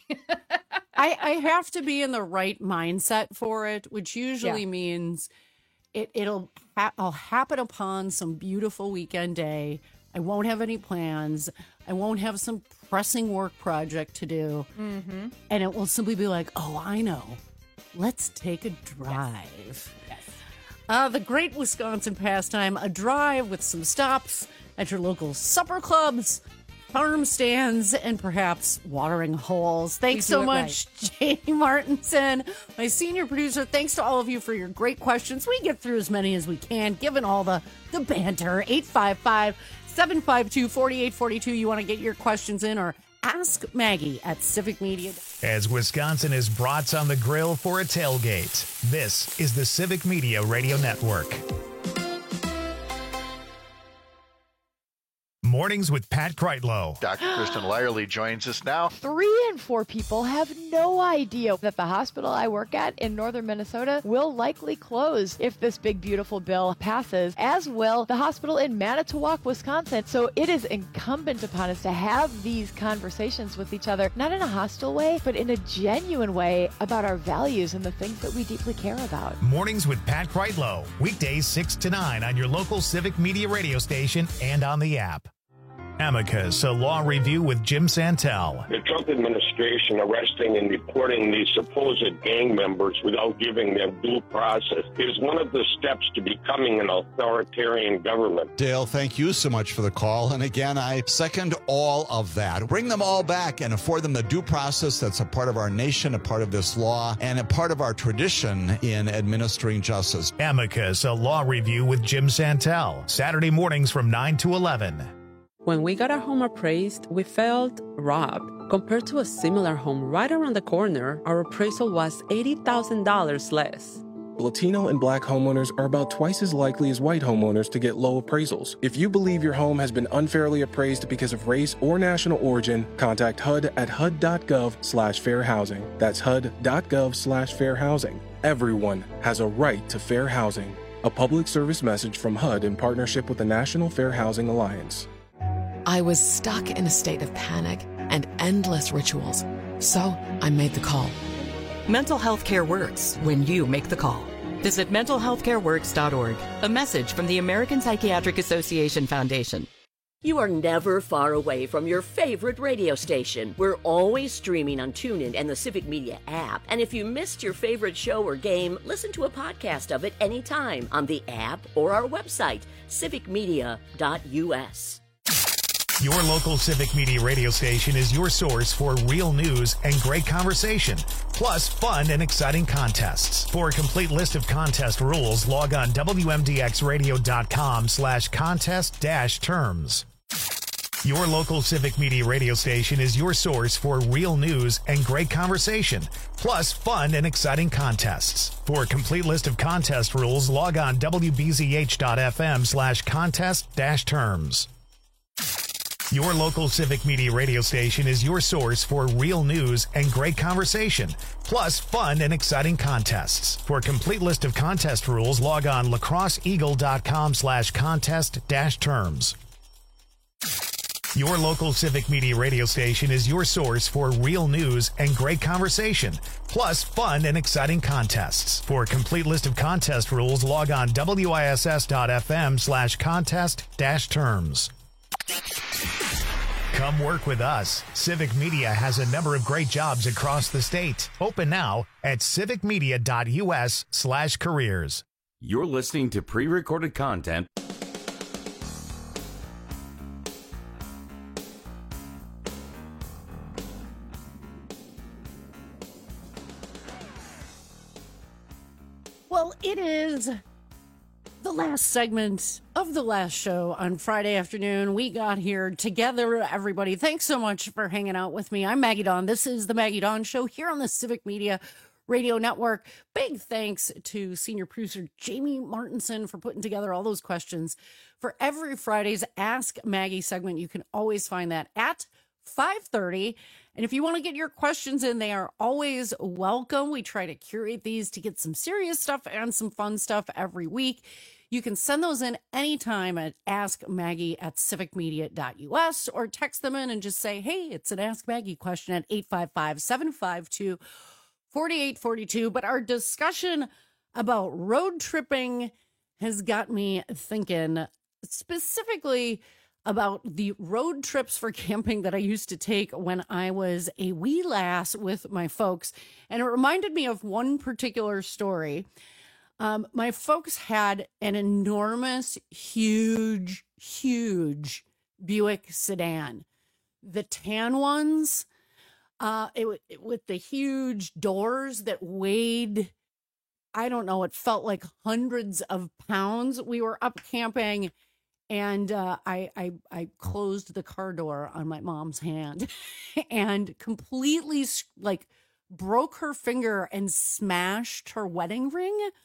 I, I have to be in the right mindset for it, which usually Yeah. means it, it'll ha- I'll happen upon some beautiful weekend day. I won't have any plans. I won't have some pressing work project to do. Mm-hmm. And it will simply be like, oh, I know. Let's take a drive. Yes. Uh, the great Wisconsin pastime, a drive with some stops at your local supper clubs, farm stands, and perhaps watering holes. Thanks We do so it much, Jamie Martinson, my senior producer. Thanks to all of you for your great questions. We get through as many as we can, given all the, the banter. eight five five, seven five two, four eight four two. You want to get your questions in, or ask Maggie at Civic Media. As Wisconsin is brats on the grill for a tailgate, this is the Civic Media Radio Network. Mornings with Pat Kreitlow. Doctor Kristen Lyerly joins us now. Three in four people have no idea that the hospital I work at in northern Minnesota will likely close if this big, beautiful bill passes, as will the hospital in Manitowoc, Wisconsin. So it is incumbent upon us to have these conversations with each other, not in a hostile way, but in a genuine way about our values and the things that we deeply care about. Mornings with Pat Kreitlow. Weekdays six to nine on your local Civic Media radio station and on the app. Amicus, a law review with Jim Santel. The Trump administration arresting and deporting these supposed gang members without giving them due process is one of the steps to becoming an authoritarian government. Dale, thank you so much for the call. And again, I second all of that. Bring them all back and afford them the due process that's a part of our nation, a part of this law, and a part of our tradition in administering justice. Amicus, a law review with Jim Santel. Saturday mornings from nine to eleven. When we got our home appraised, we felt robbed. Compared to a similar home right around the corner, our appraisal was eighty thousand dollars less. Latino and Black homeowners are about twice as likely as white homeowners to get low appraisals. If you believe your home has been unfairly appraised because of race or national origin, contact H U D at H U D dot gov slash fair housing. That's H U D dot gov slash fair housing. Everyone has a right to fair housing. A public service message from H U D in partnership with the National Fair Housing Alliance. I was stuck in a state of panic and endless rituals, so I made the call. Mental health care works when you make the call. Visit mental health care works dot org. A message from the American Psychiatric Association Foundation. You are never far away from your favorite radio station. We're always streaming on TuneIn and the Civic Media app. And if you missed your favorite show or game, listen to a podcast of it anytime on the app or our website, civic media dot u s. Your local Civic Media radio station is your source for real news and great conversation, plus fun and exciting contests. For a complete list of contest rules, log on W M D X radio dot com slash contest dash terms. Your local Civic Media radio station is your source for real news and great conversation, plus fun and exciting contests. For a complete list of contest rules, log on W B Z H dot F M slash contest dash terms. Your local Civic Media radio station is your source for real news and great conversation, plus fun and exciting contests. For a complete list of contest rules, log on lacrosse eagle dot com slash contest dash terms. Your local Civic Media radio station is your source for real news and great conversation, plus fun and exciting contests. For a complete list of contest rules, log on W I S S dot F M slash contest dash terms. Come work with us. Civic Media has a number of great jobs across the state. Open now at civic media dot u s slash careers. You're listening to pre-recorded content. Well, it is the last segment of the last show on Friday afternoon. We got here together, everybody. Thanks so much for hanging out with me. I'm Maggie Dawn. This is the Maggie Dawn Show here on the Civic Media Radio Network. Big thanks to senior producer Jamie Martinson for putting together all those questions for every Friday's Ask Maggie segment. You can always find that at five thirty. And if you want to get your questions in, they are always welcome. We try to curate these to get some serious stuff and some fun stuff every week. You can send those in anytime at ask maggie at civic media dot u s or text them in and just say, hey, it's an Ask Maggie question at eight five five, seven five two, four eight four two. But our discussion about road tripping has got me thinking specifically about the road trips for camping that I used to take when I was a wee lass with my folks. And it reminded me of one particular story. Um, my folks had an enormous, huge, huge Buick sedan. The tan ones, uh, it, it with the huge doors that weighed, I don't know, it felt like hundreds of pounds. We were up camping, and uh, I, I I closed the car door on my mom's hand and completely like broke her finger and smashed her wedding ring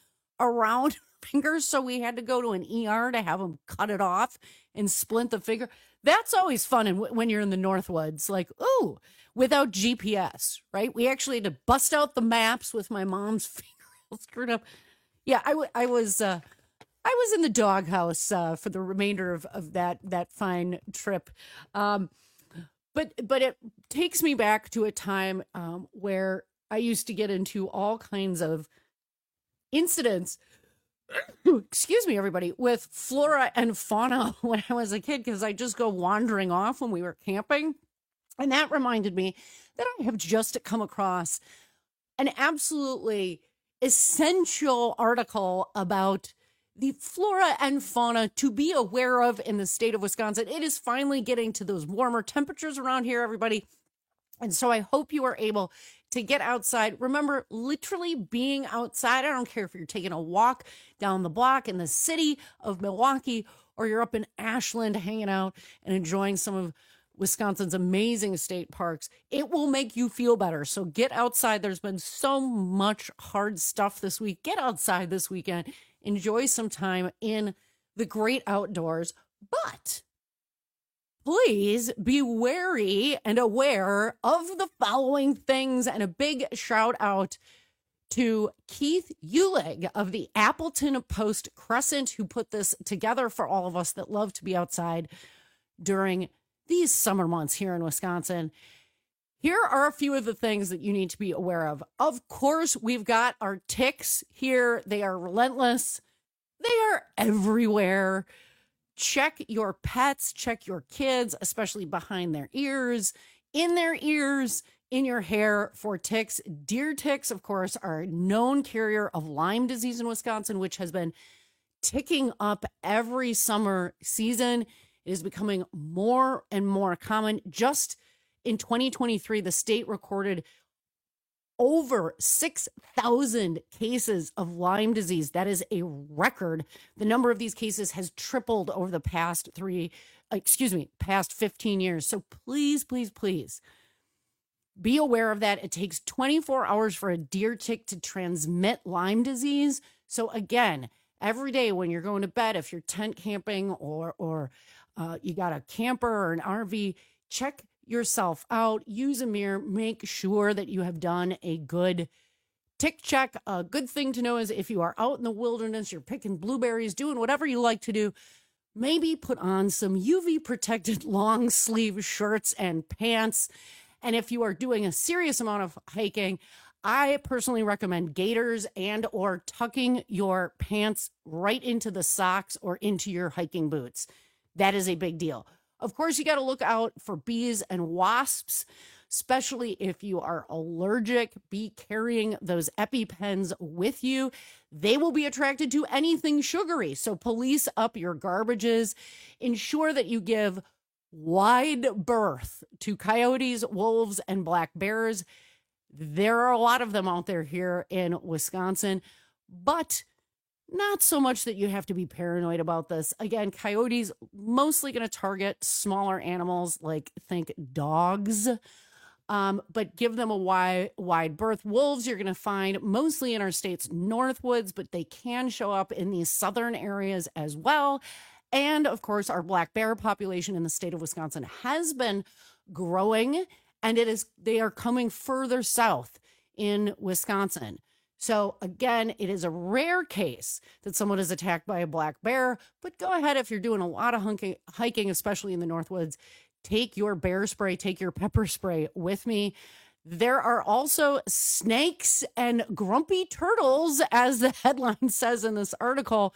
around fingers, so we had to go to an E R to have them cut it off and splint the finger. That's always fun and when you're in the Northwoods, like, ooh, without G P S, right? We actually had to bust out the maps with my mom's finger all screwed up. Yeah, I, w- I was uh, I was in the doghouse uh, for the remainder of, of that that fine trip. Um, but but it takes me back to a time um, where I used to get into all kinds of incidents, excuse me, everybody, with flora and fauna when I was a kid, because I just go wandering off when we were camping. And that reminded me that I have just come across an absolutely essential article about the flora and fauna to be aware of in the state of Wisconsin. It is finally getting to those warmer temperatures around here, everybody. And so I hope you are able to get outside. Remember, literally being outside. I don't care if you're taking a walk down the block in the city of Milwaukee, or you're up in Ashland hanging out and enjoying some of Wisconsin's amazing state parks. It will make you feel better. So get outside. There's been so much hard stuff this week. Get outside this weekend. Enjoy some time in the great outdoors. But please be wary and aware of the following things. And a big shout out to Keith Ulig of the Appleton Post Crescent, who put this together for all of us that love to be outside during these summer months here in Wisconsin. Here are a few of the things that you need to be aware of. Of course, we've got our ticks here. They are relentless. They are everywhere. Check your pets, check your kids, especially behind their ears, in their ears, in your hair for ticks. Deer ticks, of course, are a known carrier of Lyme disease in Wisconsin, which has been ticking up every summer season. It is becoming more and more common. Just in twenty twenty-three, the state recorded over six thousand cases of Lyme disease. That is a record. The number of these cases has tripled over the past three, excuse me, past fifteen years. So please, please, please be aware of that. It takes twenty-four hours for a deer tick to transmit Lyme disease. So again, every day when you're going to bed, if you're tent camping or, or uh, you got a camper or an R V, check yourself out, use a mirror, make sure that you have done a good tick check. A good thing to know is if you are out in the wilderness, you're picking blueberries, doing whatever you like to do, maybe put on some U V protected long sleeve shirts and pants. And if you are doing a serious amount of hiking, I personally recommend gaiters and or tucking your pants right into the socks or into your hiking boots. That is a big deal. Of course, you got to look out for bees and wasps, especially if you are allergic. Be carrying those EpiPens with you. They will be attracted to anything sugary. So police up your garbages. Ensure that you give wide berth to coyotes, wolves, and black bears. There are a lot of them out there here in Wisconsin, but not so much that you have to be paranoid about this. Again, coyotes mostly going to target smaller animals, like think dogs, um, but give them a wide, wide berth. Wolves you're going to find mostly in our state's Northwoods, but they can show up in these southern areas as well. And of course, our black bear population in the state of Wisconsin has been growing, and it is they are coming further south in Wisconsin. So again, it is a rare case that someone is attacked by a black bear, but go ahead if you're doing a lot of hunking, hiking, especially in the Northwoods, take your bear spray, take your pepper spray with me. There are also snakes and grumpy turtles, as the headline says in this article,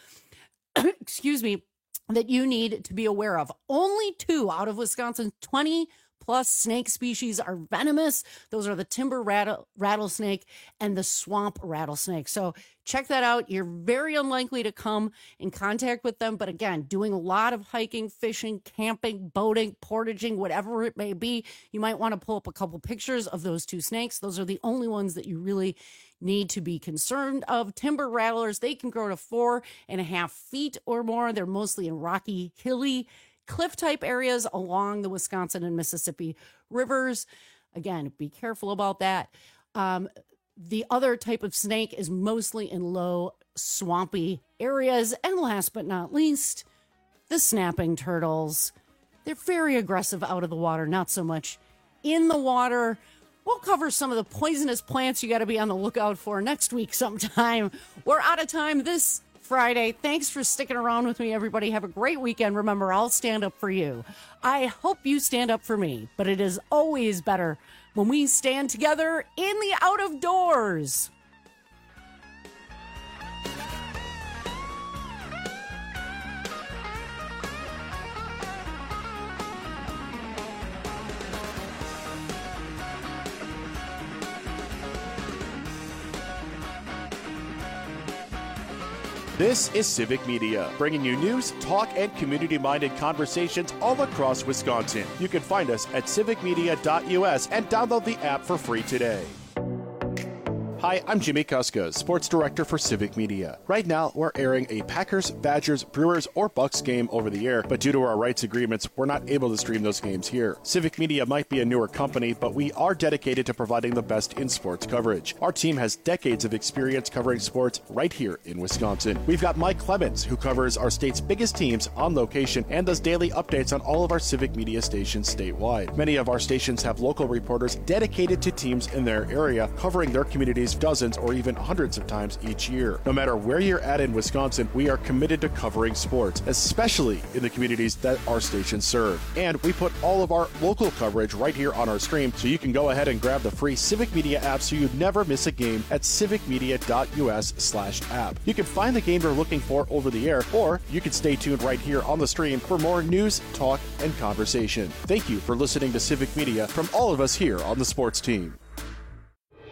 excuse me, that you need to be aware of. Only two out of Wisconsin's twenty plus snake species are venomous. Those are the timber rattle, rattlesnake and the swamp rattlesnake. So check that out. You're very unlikely to come in contact with them. But again, doing a lot of hiking, fishing, camping, boating, portaging, whatever it may be, you might want to pull up a couple pictures of those two snakes. Those are the only ones that you really need to be concerned of. Timber rattlers, they can grow to four and a half feet or more. They're mostly in rocky, hilly, cliff type areas along the Wisconsin and Mississippi rivers. Again, be careful about that. Um, the other type of snake is mostly in low swampy areas. And last but not least, the snapping turtles. They're very aggressive out of the water, not so much in the water. We'll cover some of the poisonous plants you got to be on the lookout for next week sometime. We're out of time this Friday. Thanks for sticking around with me, everybody. Have a great weekend. Remember, I'll stand up for you. I hope you stand up for me, but it is always better when we stand together in the out of doors. This is Civic Media, bringing you news, talk, and community-minded conversations all across Wisconsin. You can find us at civic media dot U S and download the app for free today. Hi, I'm Jimmy Kuska, Sports Director for Civic Media. Right now, we're airing a Packers, Badgers, Brewers, or Bucks game over the air, but due to our rights agreements, we're not able to stream those games here. Civic Media might be a newer company, but we are dedicated to providing the best in sports coverage. Our team has decades of experience covering sports right here in Wisconsin. We've got Mike Clemens, who covers our state's biggest teams on location and does daily updates on all of our Civic Media stations statewide. Many of our stations have local reporters dedicated to teams in their area, covering their communities dozens or even hundreds of times each year. No matter where you're at in Wisconsin, we are committed to covering sports, especially in the communities that our stations serve. And we put all of our local coverage right here on our stream, so you can go ahead and grab the free Civic Media app so you never miss a game at civic media dot U S slash app. You can find the game you're looking for over the air, or you can stay tuned right here on the stream for more news, talk, and conversation. Thank you for listening to Civic Media from all of us here on the sports team.